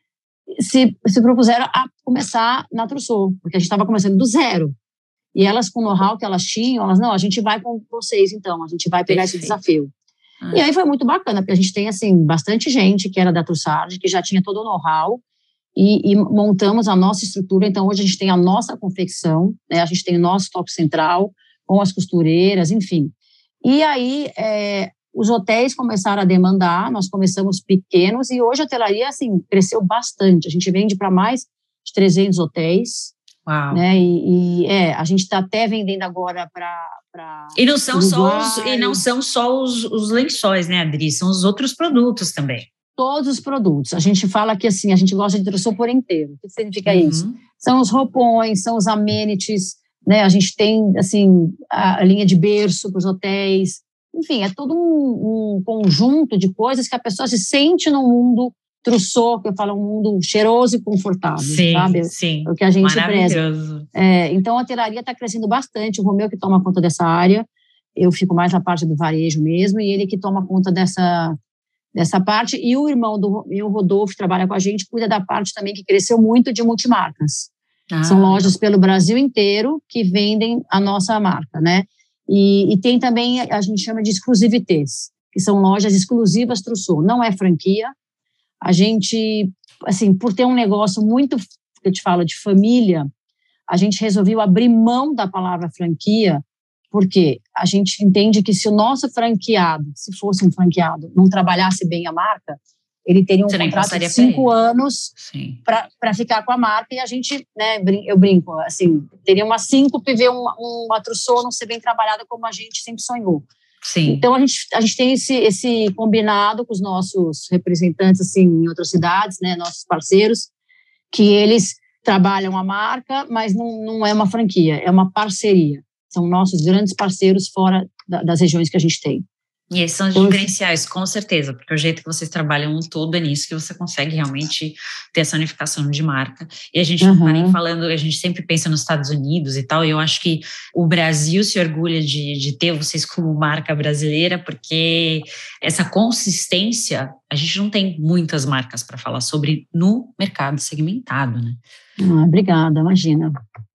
Se, se propuseram a começar na Trousseau, porque a gente estava começando do zero. E elas, com o know-how que elas tinham, elas, não, a gente vai com vocês, então, a gente vai pegar Perfeito. Esse desafio. Ah. E aí foi muito bacana, porque a gente tem, assim, bastante gente que era da Trussardi, que já tinha todo o know-how, e, e montamos a nossa estrutura. Então, hoje a gente tem a nossa confecção, né, a gente tem o nosso top central, com as costureiras, enfim. E aí, é, os hotéis começaram a demandar, nós começamos pequenos e hoje a hotelaria, assim, cresceu bastante. A gente vende para mais de trezentos hotéis. Uau. Né? E, e é, a gente está até vendendo agora para... E não são só os, e não são só os, os lençóis, né, Adri? São os outros produtos também. Todos os produtos. A gente fala que, assim, a gente gosta de Trousseau por inteiro. O que significa uhum. isso? São os roupões, são os amenities, né? A gente tem, assim, a, a linha de berço para os hotéis. Enfim, é todo um, um conjunto de coisas que a pessoa se sente num mundo Trousseau, que eu falo, um mundo cheiroso e confortável, sim, sabe? Sim, é o que a gente maravilhoso. preza. É, então, a hotelaria está crescendo bastante, o Romeu que toma conta dessa área, eu fico mais na parte do varejo mesmo, e ele que toma conta dessa, dessa parte, e o irmão do o Rodolfo, que trabalha com a gente, cuida da parte também que cresceu muito de multimarcas. Ah, São lojas pelo Brasil inteiro que vendem a nossa marca, né? E, e tem também, a gente chama de exclusivités, que são lojas exclusivas Trousseau. Não é franquia. A gente, assim, por ter um negócio muito, que eu te falo, de família, a gente resolveu abrir mão da palavra franquia, porque a gente entende que se o nosso franqueado, se fosse um franqueado, não trabalhasse bem a marca, ele teria um Você contrato de cinco anos para ficar com a marca, e a gente, né, eu brinco, assim, teria umas cinco para ver uma, uma Trousseau não ser bem trabalhada como a gente sempre sonhou. Sim. Então, a gente, a gente tem esse, esse combinado com os nossos representantes, assim, em outras cidades, né, nossos parceiros, que eles trabalham a marca, mas não, não é uma franquia, é uma parceria. São nossos grandes parceiros fora da, das regiões que a gente tem. E esses são os diferenciais, com certeza, porque o jeito que vocês trabalham todo é nisso que você consegue realmente ter essa unificação de marca. E a gente não está nem falando, a gente sempre pensa nos Estados Unidos e tal, e eu acho que o Brasil se orgulha de, de ter vocês como marca brasileira, porque essa consistência, a gente não tem muitas marcas para falar sobre no mercado segmentado, né? Ah, obrigada, imagina.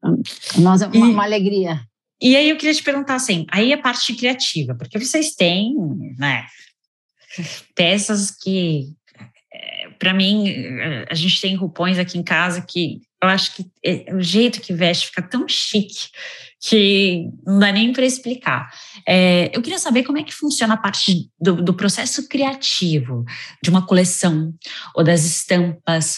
Nós é uma, e, uma alegria. E aí eu queria te perguntar assim, aí a parte criativa, porque vocês têm, né, peças que, para mim, a gente tem roupões aqui em casa que eu acho que o jeito que veste fica tão chique, que não dá nem para explicar. É, eu queria saber como é que funciona a parte do, do processo criativo de uma coleção ou das estampas.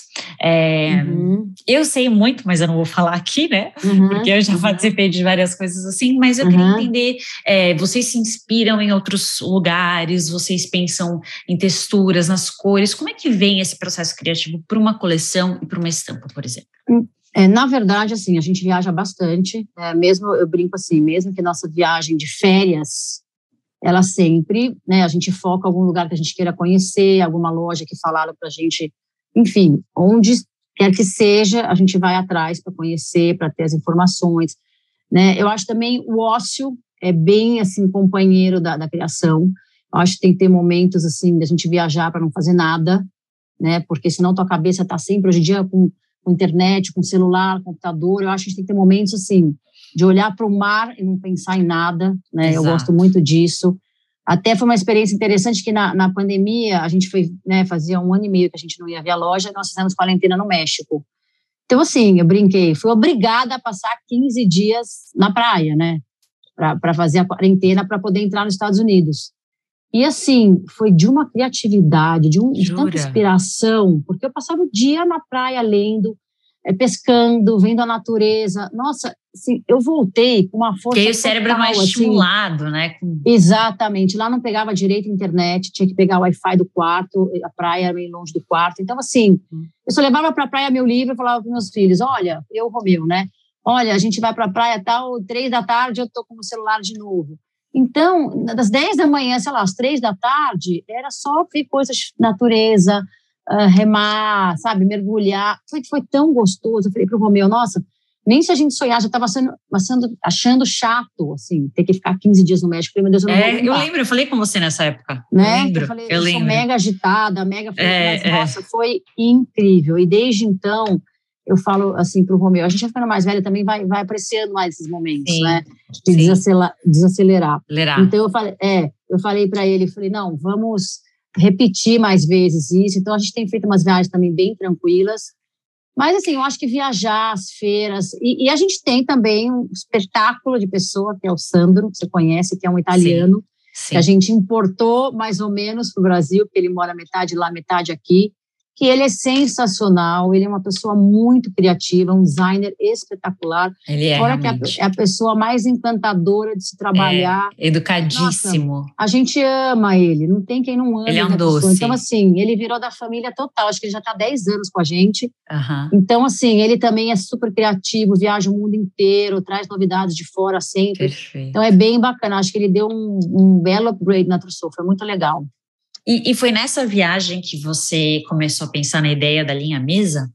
É, uhum. Eu sei muito, mas eu não vou falar aqui, né? Uhum, porque eu já uhum. participei de várias coisas assim, mas eu uhum. queria entender, é, vocês se inspiram em outros lugares, vocês pensam em texturas, nas cores, como é que vem esse processo criativo para uma coleção e para uma estampa, por exemplo? É, na verdade, assim, a gente viaja bastante, é, mesmo, eu brinco assim, mesmo que nossa viagem de férias, ela sempre, né, a gente foca em algum lugar que a gente queira conhecer, alguma loja que falaram pra gente, enfim, onde quer que seja, a gente vai atrás para conhecer, para ter as informações, né, eu acho também o ócio é bem, assim, companheiro da, da criação, eu acho que tem que ter momentos, assim, da gente viajar para não fazer nada, né, porque senão tua cabeça está sempre, hoje em dia, com com internet, com celular, computador, eu acho que a gente tem que ter momentos, assim, de olhar para o mar e não pensar em nada, né, Exato. Eu gosto muito disso. Até foi uma experiência interessante que na, na pandemia, a gente foi, né, fazia um ano e meio que a gente não ia ver a loja, nós fizemos quarentena no México. Então, assim, eu brinquei, fui obrigada a passar quinze dias na praia, né, para fazer a quarentena, para poder entrar nos Estados Unidos. E assim, foi de uma criatividade, de, um, de tanta inspiração, porque eu passava o dia na praia lendo, é, pescando, vendo a natureza. Nossa, assim, eu voltei com uma força. Porque o cérebro é mais assim, estimulado, né? Exatamente. Lá não pegava direito a internet, tinha que pegar o Wi-Fi do quarto, a praia era meio longe do quarto. Então, assim, eu só levava para a praia meu livro e falava para meus filhos: olha, eu, Romeu, né? Olha, a gente vai para a praia tal, três da tarde, eu tô com o celular de novo. Então, das dez da manhã, sei lá, às três da tarde, era só ver coisas de natureza, uh, remar, sabe, mergulhar. Foi que foi tão gostoso. Eu falei para o Romeu, nossa, nem se a gente sonhar, já estava achando chato, assim, ter que ficar quinze dias no México. Meu Deus, eu não é, vou eu lembro, eu falei com você nessa época. Né? Eu lembro, eu, falei, eu, eu lembro. sou mega agitada, mega feliz, é, mas, é. nossa, foi incrível. E desde então, eu falo assim para o Romeu, a gente vai ficando mais velha também, vai, vai apreciando mais esses momentos, sim, né? De sim. desacelerar. desacelerar. Então, eu falei, é, eu falei para ele, falei, não, vamos repetir mais vezes isso. Então, a gente tem feito umas viagens também bem tranquilas. Mas, assim, eu acho que viajar, as feiras... E, e a gente tem também um espetáculo de pessoa, que é o Sandro, que você conhece, que é um italiano, sim, sim. que a gente importou mais ou menos para o Brasil, porque ele mora metade lá, metade aqui, que ele é sensacional, ele é uma pessoa muito criativa, um designer espetacular. Ele é, Fora que é a pessoa mais encantadora de se trabalhar. É, educadíssimo. Nossa, a gente ama ele, não tem quem não ame. Ele é um doce. Então, assim, ele virou da família total, acho que ele já está há dez anos com a gente. Uhum. Então, assim, ele também é super criativo, viaja o mundo inteiro, traz novidades de fora sempre. Perfeito. Então, é bem bacana, acho que ele deu um, um belo upgrade na Trousseau, foi muito legal. E, e foi nessa viagem que você começou a pensar na ideia da linha mesa?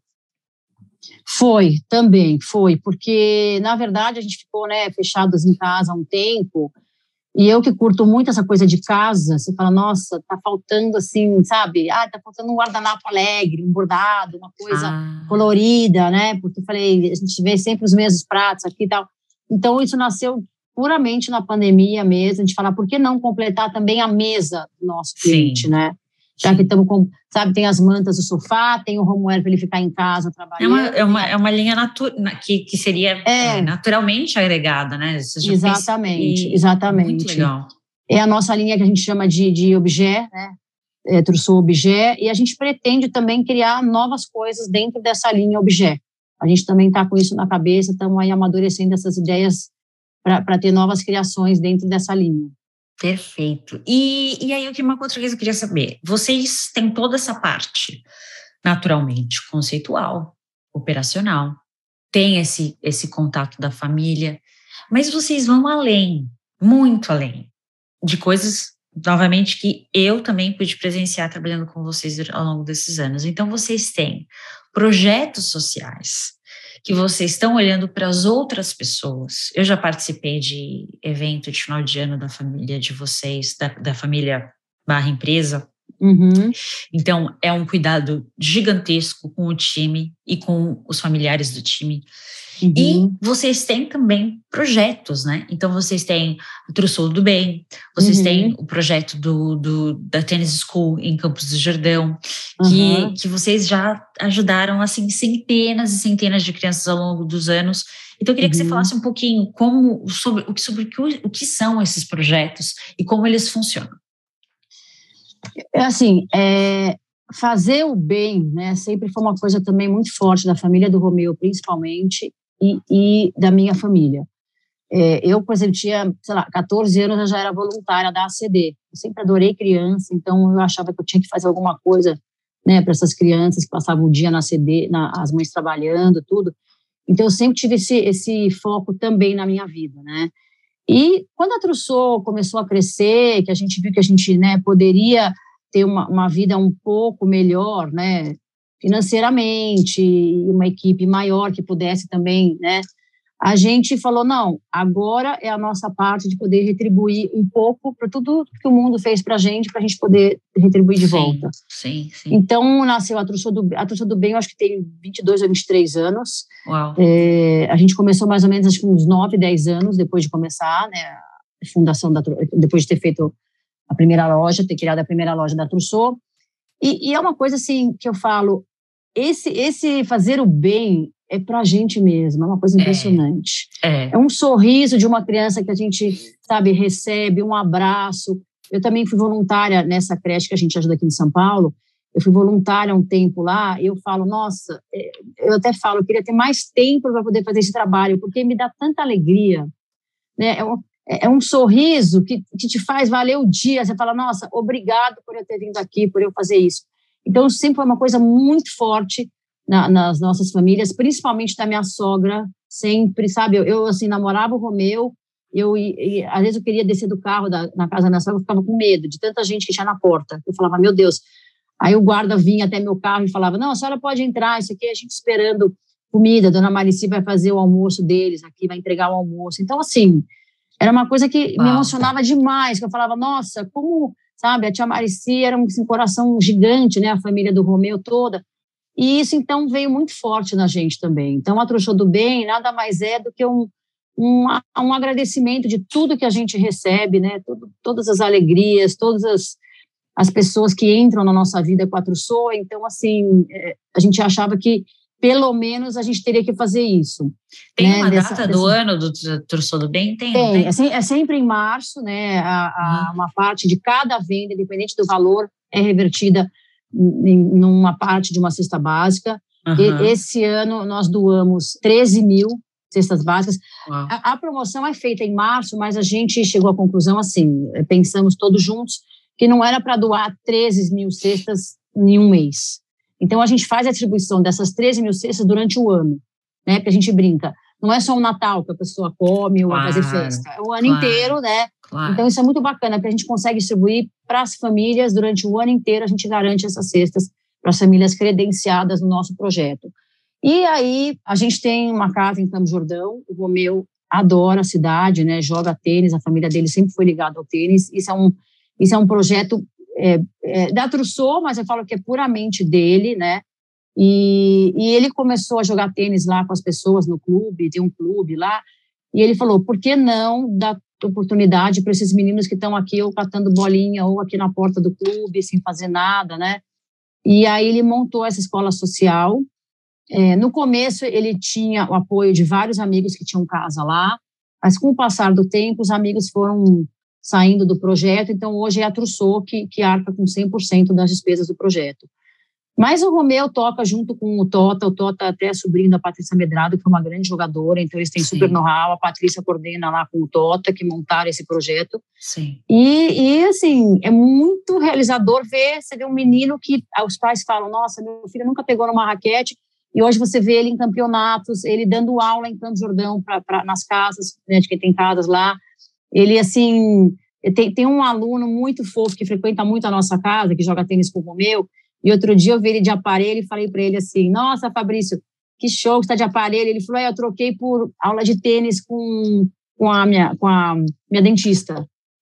Foi, também, foi, porque, na verdade, a gente ficou, né, fechados em casa há um tempo, e eu que curto muito essa coisa de casa, você fala, nossa, tá faltando, assim, sabe, ah, tá faltando um guardanapo alegre, um bordado, uma coisa ah. colorida, né, porque eu falei, a gente vê sempre os mesmos pratos aqui e tal, então isso nasceu puramente na pandemia mesmo, de falar, por que não completar também a mesa do nosso cliente, Sim. né? Já que estamos com, sabe, tem as mantas do sofá, tem o homeware para ele ficar em casa trabalhando. É uma, é uma, é uma linha natu- que, que seria é. É, naturalmente agregada, né? Exatamente, pensa... exatamente. Muito legal. É a nossa linha que a gente chama de, de objet, né? É, Trousseau objet, e a gente pretende também criar novas coisas dentro dessa linha objet. A gente também está com isso na cabeça, estamos aí amadurecendo essas ideias para ter novas criações dentro dessa linha. Perfeito. E, e aí, uma outra coisa que eu queria saber. Vocês têm toda essa parte, naturalmente, conceitual, operacional, tem esse, esse contato da família, mas vocês vão além, muito além, de coisas, novamente, que eu também pude presenciar trabalhando com vocês ao longo desses anos. Então, vocês têm projetos sociais, que vocês estão olhando para as outras pessoas. Eu já participei de evento de final de ano da família de vocês, da, da família barra empresa, Uhum. Então, é um cuidado gigantesco com o time e com os familiares do time. Uhum. E vocês têm também projetos, né? Então, vocês têm o Trussou do Bem, vocês uhum. têm o projeto do, do, da Tennis School em Campos do Jordão, que, uhum. que vocês já ajudaram, assim, centenas e centenas de crianças ao longo dos anos. Então, eu queria uhum. que você falasse um pouquinho como, sobre, sobre o, que, o que são esses projetos e como eles funcionam. Assim, é, fazer o bem, né, sempre foi uma coisa também muito forte da família do Romeu, principalmente, e, e da minha família. É, eu, por exemplo, tinha, sei lá, catorze anos, eu já era voluntária da A C D. Eu sempre adorei criança, então eu achava que eu tinha que fazer alguma coisa, né, para essas crianças que passavam o dia na A C D, na, as mães trabalhando, tudo. Então, eu sempre tive esse, esse foco também na minha vida, né. E quando a Trussou começou a crescer, que a gente viu que a gente, né, poderia ter uma, uma vida um pouco melhor, né, financeiramente, uma equipe maior que pudesse também, né, a gente falou, não, agora é a nossa parte de poder retribuir um pouco para tudo que o mundo fez para a gente, para a gente poder retribuir de sim, volta. Sim, sim. Então, nasceu a Trussou do, a Trussou do Bem, eu acho que tem vinte e dois ou vinte e três anos. Uau. É, a gente começou mais ou menos, acho que uns nove, dez anos depois de começar, né, a fundação, da, depois de ter feito a primeira loja, ter criado a primeira loja da Trussou. E, e é uma coisa, assim, que eu falo, esse, esse fazer o bem é pra gente mesmo, é uma coisa impressionante. É, é. é um sorriso de uma criança que a gente, sabe, recebe, um abraço. Eu também fui voluntária nessa creche que a gente ajuda aqui em São Paulo. Eu fui voluntária um tempo lá, e eu falo, nossa, eu até falo, eu queria ter mais tempo para poder fazer esse trabalho, porque me dá tanta alegria, né? É um, é um sorriso que, que te faz valer o dia. Você fala, nossa, obrigado por eu ter vindo aqui, por eu fazer isso. Então, sempre foi uma coisa muito forte na, nas nossas famílias, principalmente da minha sogra, sempre, sabe? Eu, eu assim, namorava o Romeu, eu, e, e, às vezes eu queria descer do carro da, na casa da minha sogra, eu ficava com medo de tanta gente que tinha na porta. Eu falava, meu Deus. Aí o guarda vinha até meu carro e falava, não, a senhora pode entrar, isso aqui é a gente esperando comida, a dona Marici vai fazer o almoço deles aqui, vai entregar o almoço. Então, assim, era uma coisa que Uau. me emocionava demais, que eu falava, nossa, como, sabe, a tia Marici era um, assim, coração gigante, né, a família do Romeu toda. E isso, então, veio muito forte na gente também. Então, a Trussou do Bem nada mais é do que um, um, um agradecimento de tudo que a gente recebe, né? Tudo, todas as alegrias, todas as, as pessoas que entram na nossa vida com a Trussou. Então, assim, é, a gente achava que, pelo menos, a gente teria que fazer isso. Tem né? uma Dessa, data dessa... do ano do Trussou do Bem? Tem, tem, tem? É, se, é sempre em março, né? A, a, uhum. Uma parte de cada venda, independente do valor, é revertida em numa parte de uma cesta básica. Uhum. E, esse ano nós doamos treze mil cestas básicas. A, a promoção é feita em março, mas a gente chegou à conclusão assim, pensamos todos juntos, que não era para doar treze mil cestas em um mês. Então a gente faz a distribuição dessas treze mil cestas durante o ano, né? Porque a gente brinca, não é só o Natal que a pessoa come ou claro, vai fazer festa, é o ano claro, inteiro, né? Claro. Então, isso é muito bacana, porque a gente consegue distribuir para as famílias durante o ano inteiro, a gente garante essas cestas para as famílias credenciadas no nosso projeto. E aí, a gente tem uma casa em Campos do Jordão, o Romeu adora a cidade, né, joga tênis, a família dele sempre foi ligada ao tênis, isso é um, isso é um projeto é, é, da Trussou, mas eu falo que é puramente dele, né, e, e ele começou a jogar tênis lá com as pessoas no clube, tem um clube lá, e ele falou, por que não dar oportunidade para esses meninos que estão aqui ou catando bolinha ou aqui na porta do clube sem fazer nada, né? E aí ele montou essa escola social. É, no começo ele tinha o apoio de vários amigos que tinham casa lá, mas com o passar do tempo os amigos foram saindo do projeto, então hoje é a Trussou que, que arca com cem por cento das despesas do projeto. Mas o Romeu toca junto com o Tota, o Tota até é sobrinho da Patrícia Medrado, que foi uma grande jogadora, então eles têm Sim. super know-how, a Patrícia coordena lá com o Tota, que montaram esse projeto. Sim. E, e, assim, é muito realizador ver, você vê um menino que os pais falam, nossa, meu filho nunca pegou numa raquete, e hoje você vê ele em campeonatos, ele dando aula em Campos do Jordão, pra, pra, nas casas, né, de quem tem casas lá. Ele, assim, tem, tem um aluno muito fofo que frequenta muito a nossa casa, que joga tênis com o Romeu. E outro dia eu vi ele de aparelho e falei para ele assim, nossa, Fabrício, que show que está de aparelho. Ele falou, é, eu troquei por aula de tênis com, com, a, minha, com a minha dentista.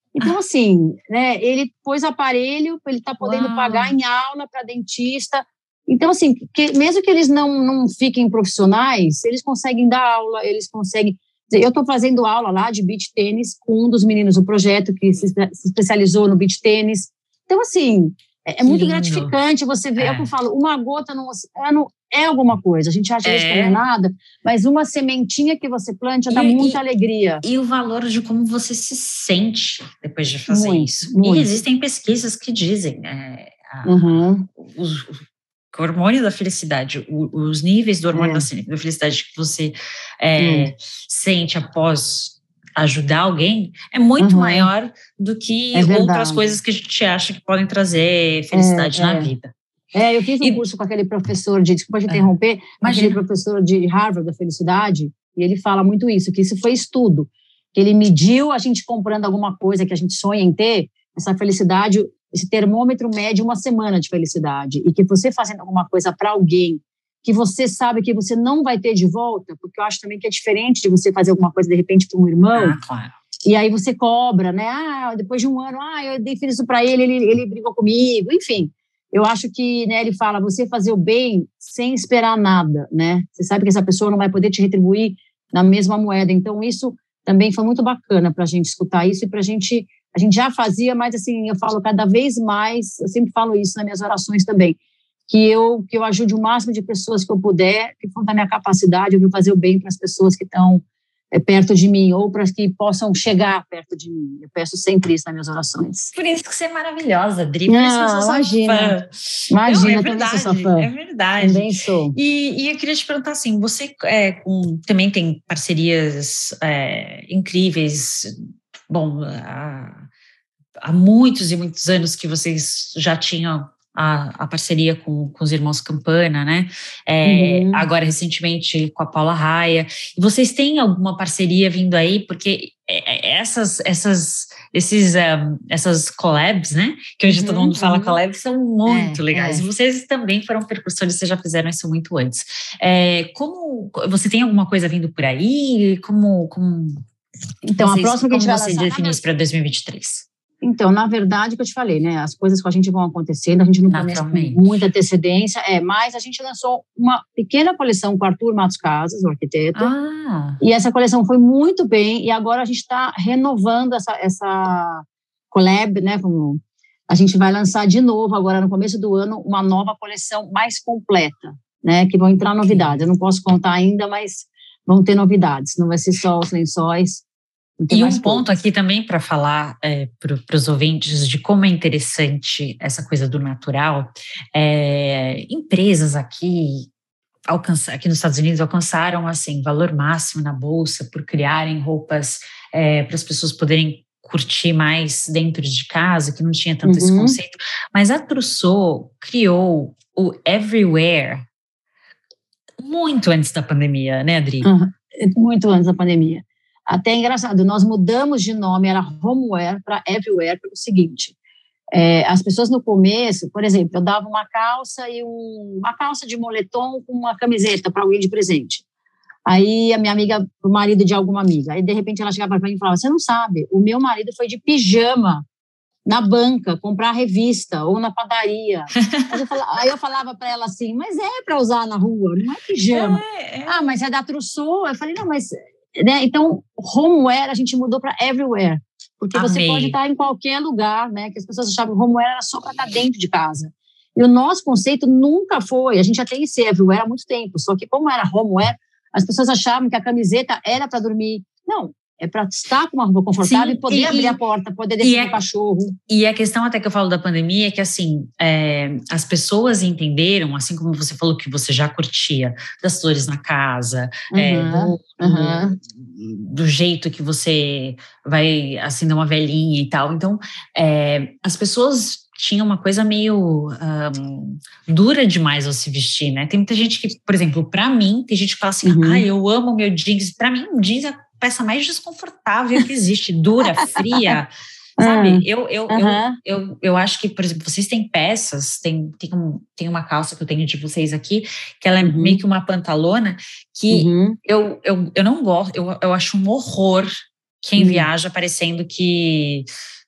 Então, Ah. assim, né, ele pôs aparelho, ele está podendo Uau. pagar em aula para dentista. Então, assim, que, mesmo que eles não, não fiquem profissionais, eles conseguem dar aula, eles conseguem... Eu estou fazendo aula lá de beach tênis com um dos meninos do projeto que se, se especializou no beach tênis. Então, assim, é, é muito Lindo. gratificante você ver, é. é o que eu falo, uma gota no oceano é alguma coisa. A gente acha isso que não é nada, mas uma sementinha que você planta dá E- muita e- alegria. E o valor de como você se sente depois de fazer Muito, isso. muito. E existem pesquisas que dizem é, a- Uhum. os- o hormônio da felicidade, o- os níveis do hormônio É. da ce- da felicidade que você é, É. sente após ajudar alguém é muito Uhum. maior do que É verdade. outras coisas que a gente acha que podem trazer felicidade É, na é. vida. É, eu fiz um E- curso com aquele professor de, desculpa te interromper, com aquele Imagina. professor de Harvard da felicidade, e ele fala muito isso, que isso foi estudo, que ele mediu a gente comprando alguma coisa que a gente sonha em ter, essa felicidade, esse termômetro mede uma semana de felicidade, e que você fazendo alguma coisa para alguém que você sabe que você não vai ter de volta, porque eu acho também que é diferente de você fazer alguma coisa de repente para um irmão, Ah, claro. e aí você cobra, né? Ah, depois de um ano, ah, eu dei isso para ele, ele, ele brigou comigo, enfim. Eu acho que, né, ele fala, você fazer o bem sem esperar nada, né? Você sabe que essa pessoa não vai poder te retribuir na mesma moeda. Então, isso também foi muito bacana para a gente escutar isso e para a gente... A gente já fazia, mas, assim, eu falo cada vez mais, eu sempre falo isso nas minhas orações também, que eu, que eu ajude o máximo de pessoas que eu puder, que for da minha capacidade, eu vou fazer o bem para as pessoas que estão é, perto de mim, ou para que possam chegar perto de mim. Eu peço sempre isso nas minhas orações. Por isso que você é maravilhosa, Dri. Por isso que eu sou sua imagina. fã. Imagina, Não, é eu também verdade, sou sua fã. é verdade. Também sou. E, e eu queria te perguntar assim, você é, com, também tem parcerias é, incríveis, bom, há, há muitos e muitos anos que vocês já tinham a, a parceria com, com os irmãos Campana, né? É, Uhum. Agora, recentemente, com a Paula Raia. E vocês têm alguma parceria vindo aí? Porque essas, essas, esses, um, essas collabs, né? Que hoje Uhum, todo mundo fala uhum. collabs, são muito É, legais. é. E vocês também foram percursores, vocês já fizeram isso muito antes. É, como, você tem alguma coisa vindo por aí? Como, como Então, vocês, a próxima que a gente como vai você lançar... define isso para dois mil e vinte e três? Então, na verdade, que eu te falei, né? As coisas com a gente vão acontecendo, a gente não começa com muita antecedência, é, mas a gente lançou uma pequena coleção com o Arthur Matos Casas, o arquiteto, Ah. e essa coleção foi muito bem, e agora a gente está renovando essa, essa collab, né? Como a gente vai lançar de novo, agora no começo do ano, uma nova coleção mais completa, né? Que vão entrar novidades. Eu não posso contar ainda, mas vão ter novidades, não vai ser só os lençóis. E um ponto aqui também para falar é, para os ouvintes de como é interessante essa coisa do natural, é, empresas aqui, alcança, aqui nos Estados Unidos alcançaram assim, valor máximo na bolsa por criarem roupas é, para as pessoas poderem curtir mais dentro de casa, que não tinha tanto uhum. esse conceito, mas a Trousseau criou o Everywhere muito antes da pandemia, né, Adri? Uhum. Muito antes da pandemia. Até é engraçado, nós mudamos de nome, era Homeware para Everywhere, pelo seguinte, é, as pessoas no começo, por exemplo, eu dava uma calça e um, uma calça de moletom com uma camiseta para alguém de presente. Aí a minha amiga, o marido de alguma amiga, aí de repente ela chegava para mim e falava, você não sabe, o meu marido foi de pijama na banca, comprar revista ou na padaria. Aí eu falava, aí eu falava para ela assim, mas é para usar na rua, não é pijama. É, é. Ah, mas é da Trousseau. Eu falei, não, mas... Né? Então, homeware a gente mudou para everywhere, porque Amei. Você pode estar em qualquer lugar, né? Que as pessoas achavam que homeware era só para estar dentro de casa. E o nosso conceito nunca foi, a gente já tem esse everywhere há muito tempo, só que como era homeware, as pessoas achavam que a camiseta era para dormir. Não, é para estar com uma roupa confortável Sim, e poder e, abrir a porta, poder descer o cachorro. E a questão até que eu falo da pandemia é que, assim, é, as pessoas entenderam, assim como você falou que você já curtia, das flores na casa, uhum, é, do, uhum. do, do jeito que você vai acender uma velhinha e tal. Então, é, as pessoas tinham uma coisa meio um, dura demais ao se vestir, né? Tem muita gente que, por exemplo, para mim, tem gente que fala assim, uhum. ah, eu amo meu jeans. Para mim, um jeans é peça mais desconfortável que existe, dura, fria, sabe? Uhum. Eu, eu, uhum. eu, eu, eu acho que, por exemplo, vocês têm peças, tem, tem, um, tem uma calça que eu tenho de vocês aqui, que ela é uhum. meio que uma pantalona, que uhum. eu, eu, eu não gosto, eu, eu acho um horror quem uhum. viaja parecendo que...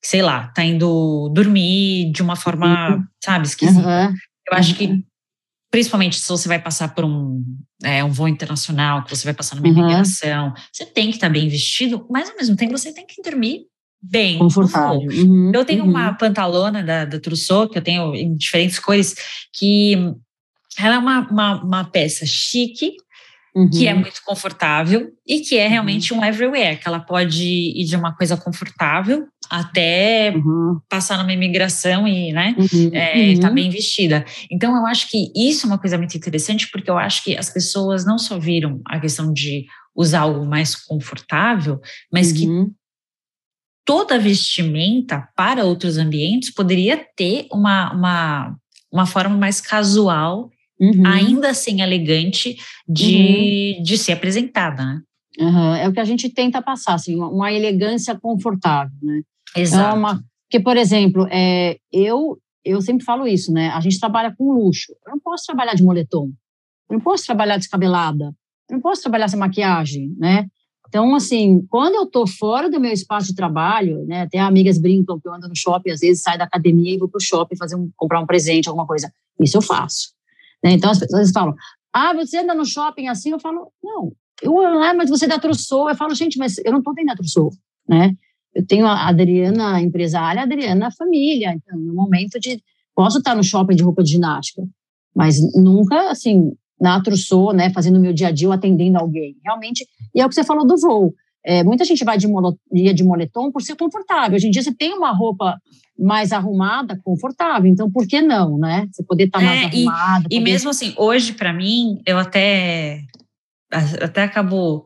sei lá, tá indo dormir de uma forma, uhum. sabe, esquisita. Uhum. Eu acho que, principalmente se você vai passar por um, é, um voo internacional, que você vai passar numa uhum. imigração, você tem que estar bem vestido, mas ao mesmo tempo você tem que dormir bem. Confortável. Uhum. Eu tenho uhum. uma pantalona da, da Trousseau, que eu tenho em diferentes cores, que ela é uma, uma, uma peça chique, Uhum. que é muito confortável e que é realmente uhum. um everywhere, que ela pode ir de uma coisa confortável até uhum. passar numa imigração e, né, uhum. é, tá bem vestida. Então, eu acho que isso é uma coisa muito interessante, porque eu acho que as pessoas não só viram a questão de usar algo mais confortável, mas uhum. que toda vestimenta para outros ambientes poderia ter uma, uma, uma forma mais casual, Uhum. ainda assim elegante de, uhum. de ser apresentada, né? Uhum. É o que a gente tenta passar, assim, uma, uma elegância confortável, né? Exato. É uma, porque, por exemplo, é, eu, eu sempre falo isso, né? A gente trabalha com luxo. Eu não posso trabalhar de moletom. Eu não posso trabalhar descabelada. Eu não posso trabalhar sem maquiagem, né? Então, assim, quando eu tô fora do meu espaço de trabalho, né? Até amigas brincam que eu ando no shopping, às vezes saio da academia e vou pro shopping fazer um, comprar um presente, alguma coisa. Isso eu faço. Então, as pessoas falam, ah, você anda no shopping assim? Eu falo, não, eu, ah, mas você é da Trousseau. Eu falo, gente, mas eu não estou dentro da Trousseau, né? Eu tenho a Adriana empresária, a Adriana família. Então, no momento de... Posso estar no shopping de roupa de ginástica, mas nunca, assim, na Trousseau, né, fazendo o meu dia a dia, ou atendendo alguém. Realmente, e é o que você falou do voo. É, muita gente vai de, mono, de moletom por ser confortável. Hoje em dia, você tem uma roupa mais arrumada, confortável. Então, por que não, né? Você poder estar tá mais é, arrumada. E, poder... e mesmo assim, hoje, para mim, eu até, até acabo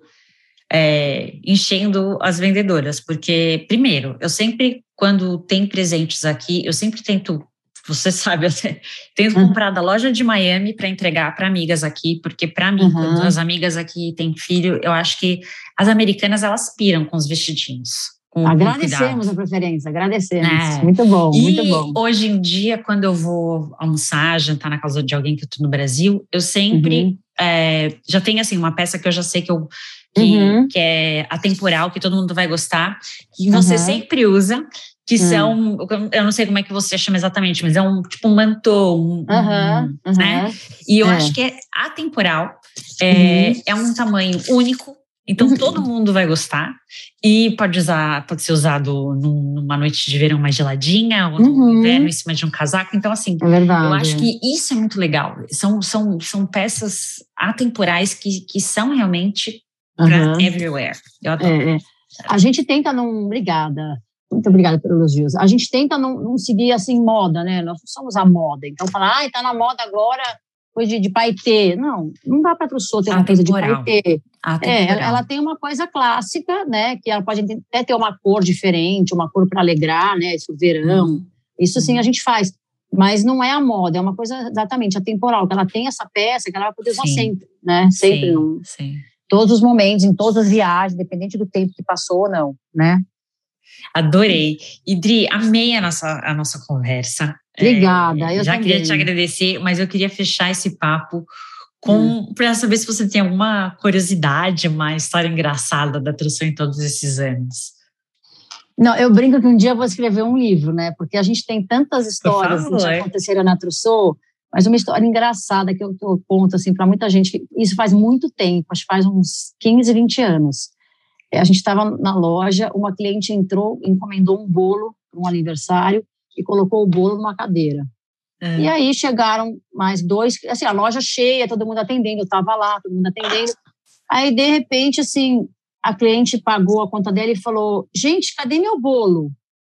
é, enchendo as vendedoras. Porque, primeiro, eu sempre, quando tem presentes aqui, eu sempre tento, você sabe, eu tento uhum. comprar da loja de Miami para entregar para amigas aqui. Porque, para mim, uhum. quando as amigas aqui têm filho, eu acho que as americanas, elas piram com os vestidinhos. Com, agradecemos com a preferência, agradecemos. É. Muito bom, e muito bom. Hoje em dia, quando eu vou almoçar, jantar na casa de alguém que eu tô no Brasil, eu sempre uhum. é, já tenho assim uma peça que eu já sei que, eu, que, uhum. que é atemporal, que todo mundo vai gostar, que você uhum. sempre usa, que uhum. são, eu não sei como é que você chama exatamente, mas é um tipo um mantô, um, uhum. um, né? E eu é. acho que é atemporal, é, uhum. é um tamanho único. Então, uhum. todo mundo vai gostar e pode usar, pode ser usado num, numa noite de verão mais geladinha ou no uhum. inverno em cima de um casaco. Então, assim, é verdade. eu acho que isso é muito legal. São, são, são peças atemporais que, que são realmente para uhum. everywhere. Eu adoro. É, é. A gente tenta não... Obrigada. Muito obrigada pelos elogios. A gente tenta não, não seguir, assim, moda, né? Nós não somos a moda. Então, falar, ai, tá na moda agora... coisa de, de paetê. Não, não dá para a Trousseau ter uma atemporal. coisa de paetê. É, ela, ela tem uma coisa clássica, né? Que ela pode até ter uma cor diferente, uma cor para alegrar, né? Isso, verão. Uhum. Isso sim a gente faz. Mas não é a moda, é uma coisa exatamente atemporal, que ela tem essa peça que ela vai poder usar sim. sempre, né? Sempre. Sim, no, sim. Todos os momentos, em todas as viagens, independente do tempo que passou ou não, né? Adorei. Idri, amei a nossa, a nossa conversa. Obrigada, é, eu já também. queria te agradecer, mas eu queria fechar esse papo com hum. para saber se você tem alguma curiosidade, uma história engraçada da Trousseau em todos esses anos. Não, eu brinco que um dia eu vou escrever um livro, né? Porque a gente tem tantas histórias que aconteceram na Trousseau, mas uma história engraçada que eu, que eu conto assim para muita gente, que isso faz muito tempo, acho que faz uns quinze, vinte anos. A gente estava na loja, uma cliente entrou, encomendou um bolo para um aniversário e colocou o bolo numa cadeira. É. E aí chegaram mais dois, assim, a loja cheia, todo mundo atendendo, eu estava lá, todo mundo atendendo. Aí, de repente, assim, a cliente pagou a conta dela e falou, gente, cadê meu bolo?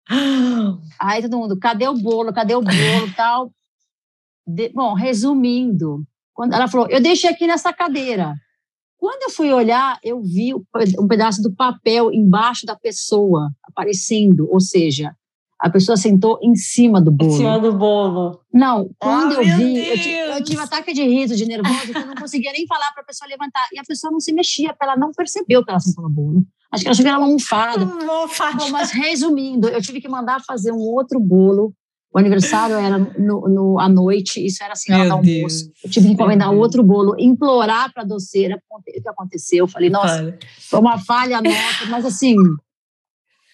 Aí todo mundo, cadê o bolo, cadê o bolo, tal. De, bom, resumindo, quando ela falou, eu deixei aqui nessa cadeira. Quando eu fui olhar, eu vi um pedaço do papel embaixo da pessoa aparecendo, ou seja, a pessoa sentou em cima do bolo. Em cima do bolo. Não, quando oh, eu vi, eu tive, eu tive ataque de riso, de nervoso, que eu não conseguia nem falar para a pessoa levantar. E a pessoa não se mexia, porque ela não percebeu que ela sentou no bolo. Acho que ela achou que era uma almofada. Bom, mas resumindo, eu tive que mandar fazer um outro bolo. O aniversário era no, no, à noite, isso era assim, hora do almoço. Eu tive que encomendar outro bolo, implorar para a doceira o que aconteceu. Eu falei, nossa, foi uma falha nossa, mas assim...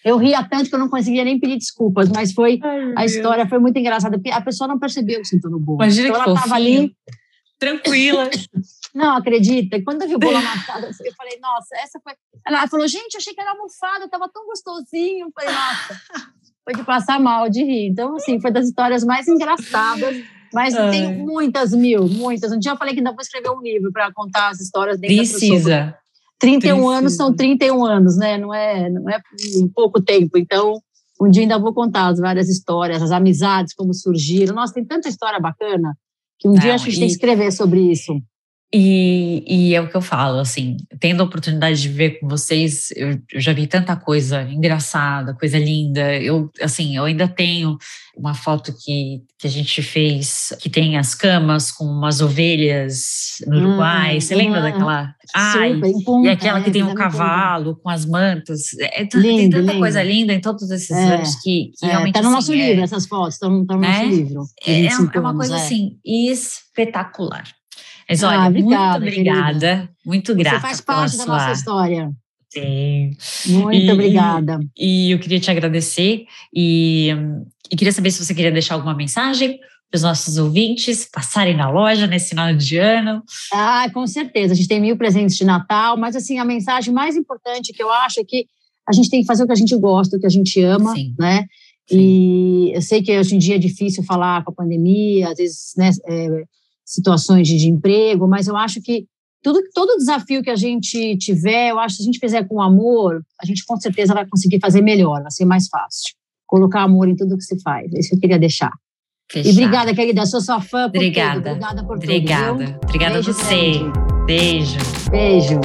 Eu ria tanto que eu não conseguia nem pedir desculpas, mas foi Ai, a história Deus. Foi muito engraçada, porque a pessoa não percebeu que sentou no bolo. Imagina então que ela estava ali, tranquila. Não, acredita? Quando eu vi o bolo amassado, eu falei, nossa, essa foi... Ela falou, gente, achei que era almofada, tava tão gostosinho. Eu falei, nossa, foi de passar mal, de rir. Então, assim, foi das histórias mais engraçadas, mas Ai. Tem muitas mil, muitas. Um dia eu falei que ainda vou escrever um livro para contar as histórias dentro Precisa. Da trinta e um Precisa. Anos são trinta e um anos, né? Não é, não é pouco tempo. Então, um dia ainda vou contar as várias histórias, as amizades, como surgiram. Nossa, tem tanta história bacana que um não, dia acho que a gente e... tem que escrever sobre isso. E, e é o que eu falo, assim, tendo a oportunidade de ver com vocês, eu, eu já vi tanta coisa engraçada, coisa linda. Eu, assim, eu ainda tenho uma foto que, que a gente fez, que tem as camas com umas ovelhas no Uruguai. Hum, Você lembra hum, daquela? Ai, e aquela que é, tem um cavalo com as mantas. É, lindo, tem tanta lindo. Coisa linda em todos esses é, anos que, que é, realmente. Tá no assim, nosso é, livro, essas fotos, estão no né? nosso livro. É, é uma anos, coisa, é. assim, espetacular. Mas olha, ah, obrigada, muito obrigada, querida. Muito grata. Você faz parte da sua... nossa história. Sim. Muito e, obrigada. E, e eu queria te agradecer e, e queria saber se você queria deixar alguma mensagem para os nossos ouvintes passarem na loja nesse final de ano. Ah, com certeza. A gente tem mil presentes de Natal, mas assim, a mensagem mais importante que eu acho é que a gente tem que fazer o que a gente gosta, o que a gente ama, Sim. né? Sim. E eu sei que hoje em dia é difícil falar com a pandemia, às vezes, né, é, situações de, de emprego, mas eu acho que tudo, todo desafio que a gente tiver, eu acho que se a gente fizer com amor, a gente com certeza vai conseguir fazer melhor, vai ser mais fácil. Colocar amor em tudo que se faz, é isso que eu queria deixar. Fechado. E obrigada, querida, sou sua fã por obrigada. tudo. Obrigada por obrigada. tudo. Obrigada. Obrigada a você. Grande. Beijo. Beijo.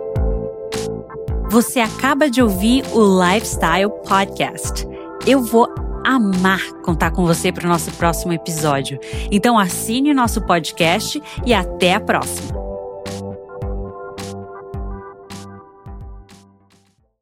Você acaba de ouvir o Lifestyle Podcast. Eu vou amar contar com você para o nosso próximo episódio. Então assine o nosso podcast e até a próxima.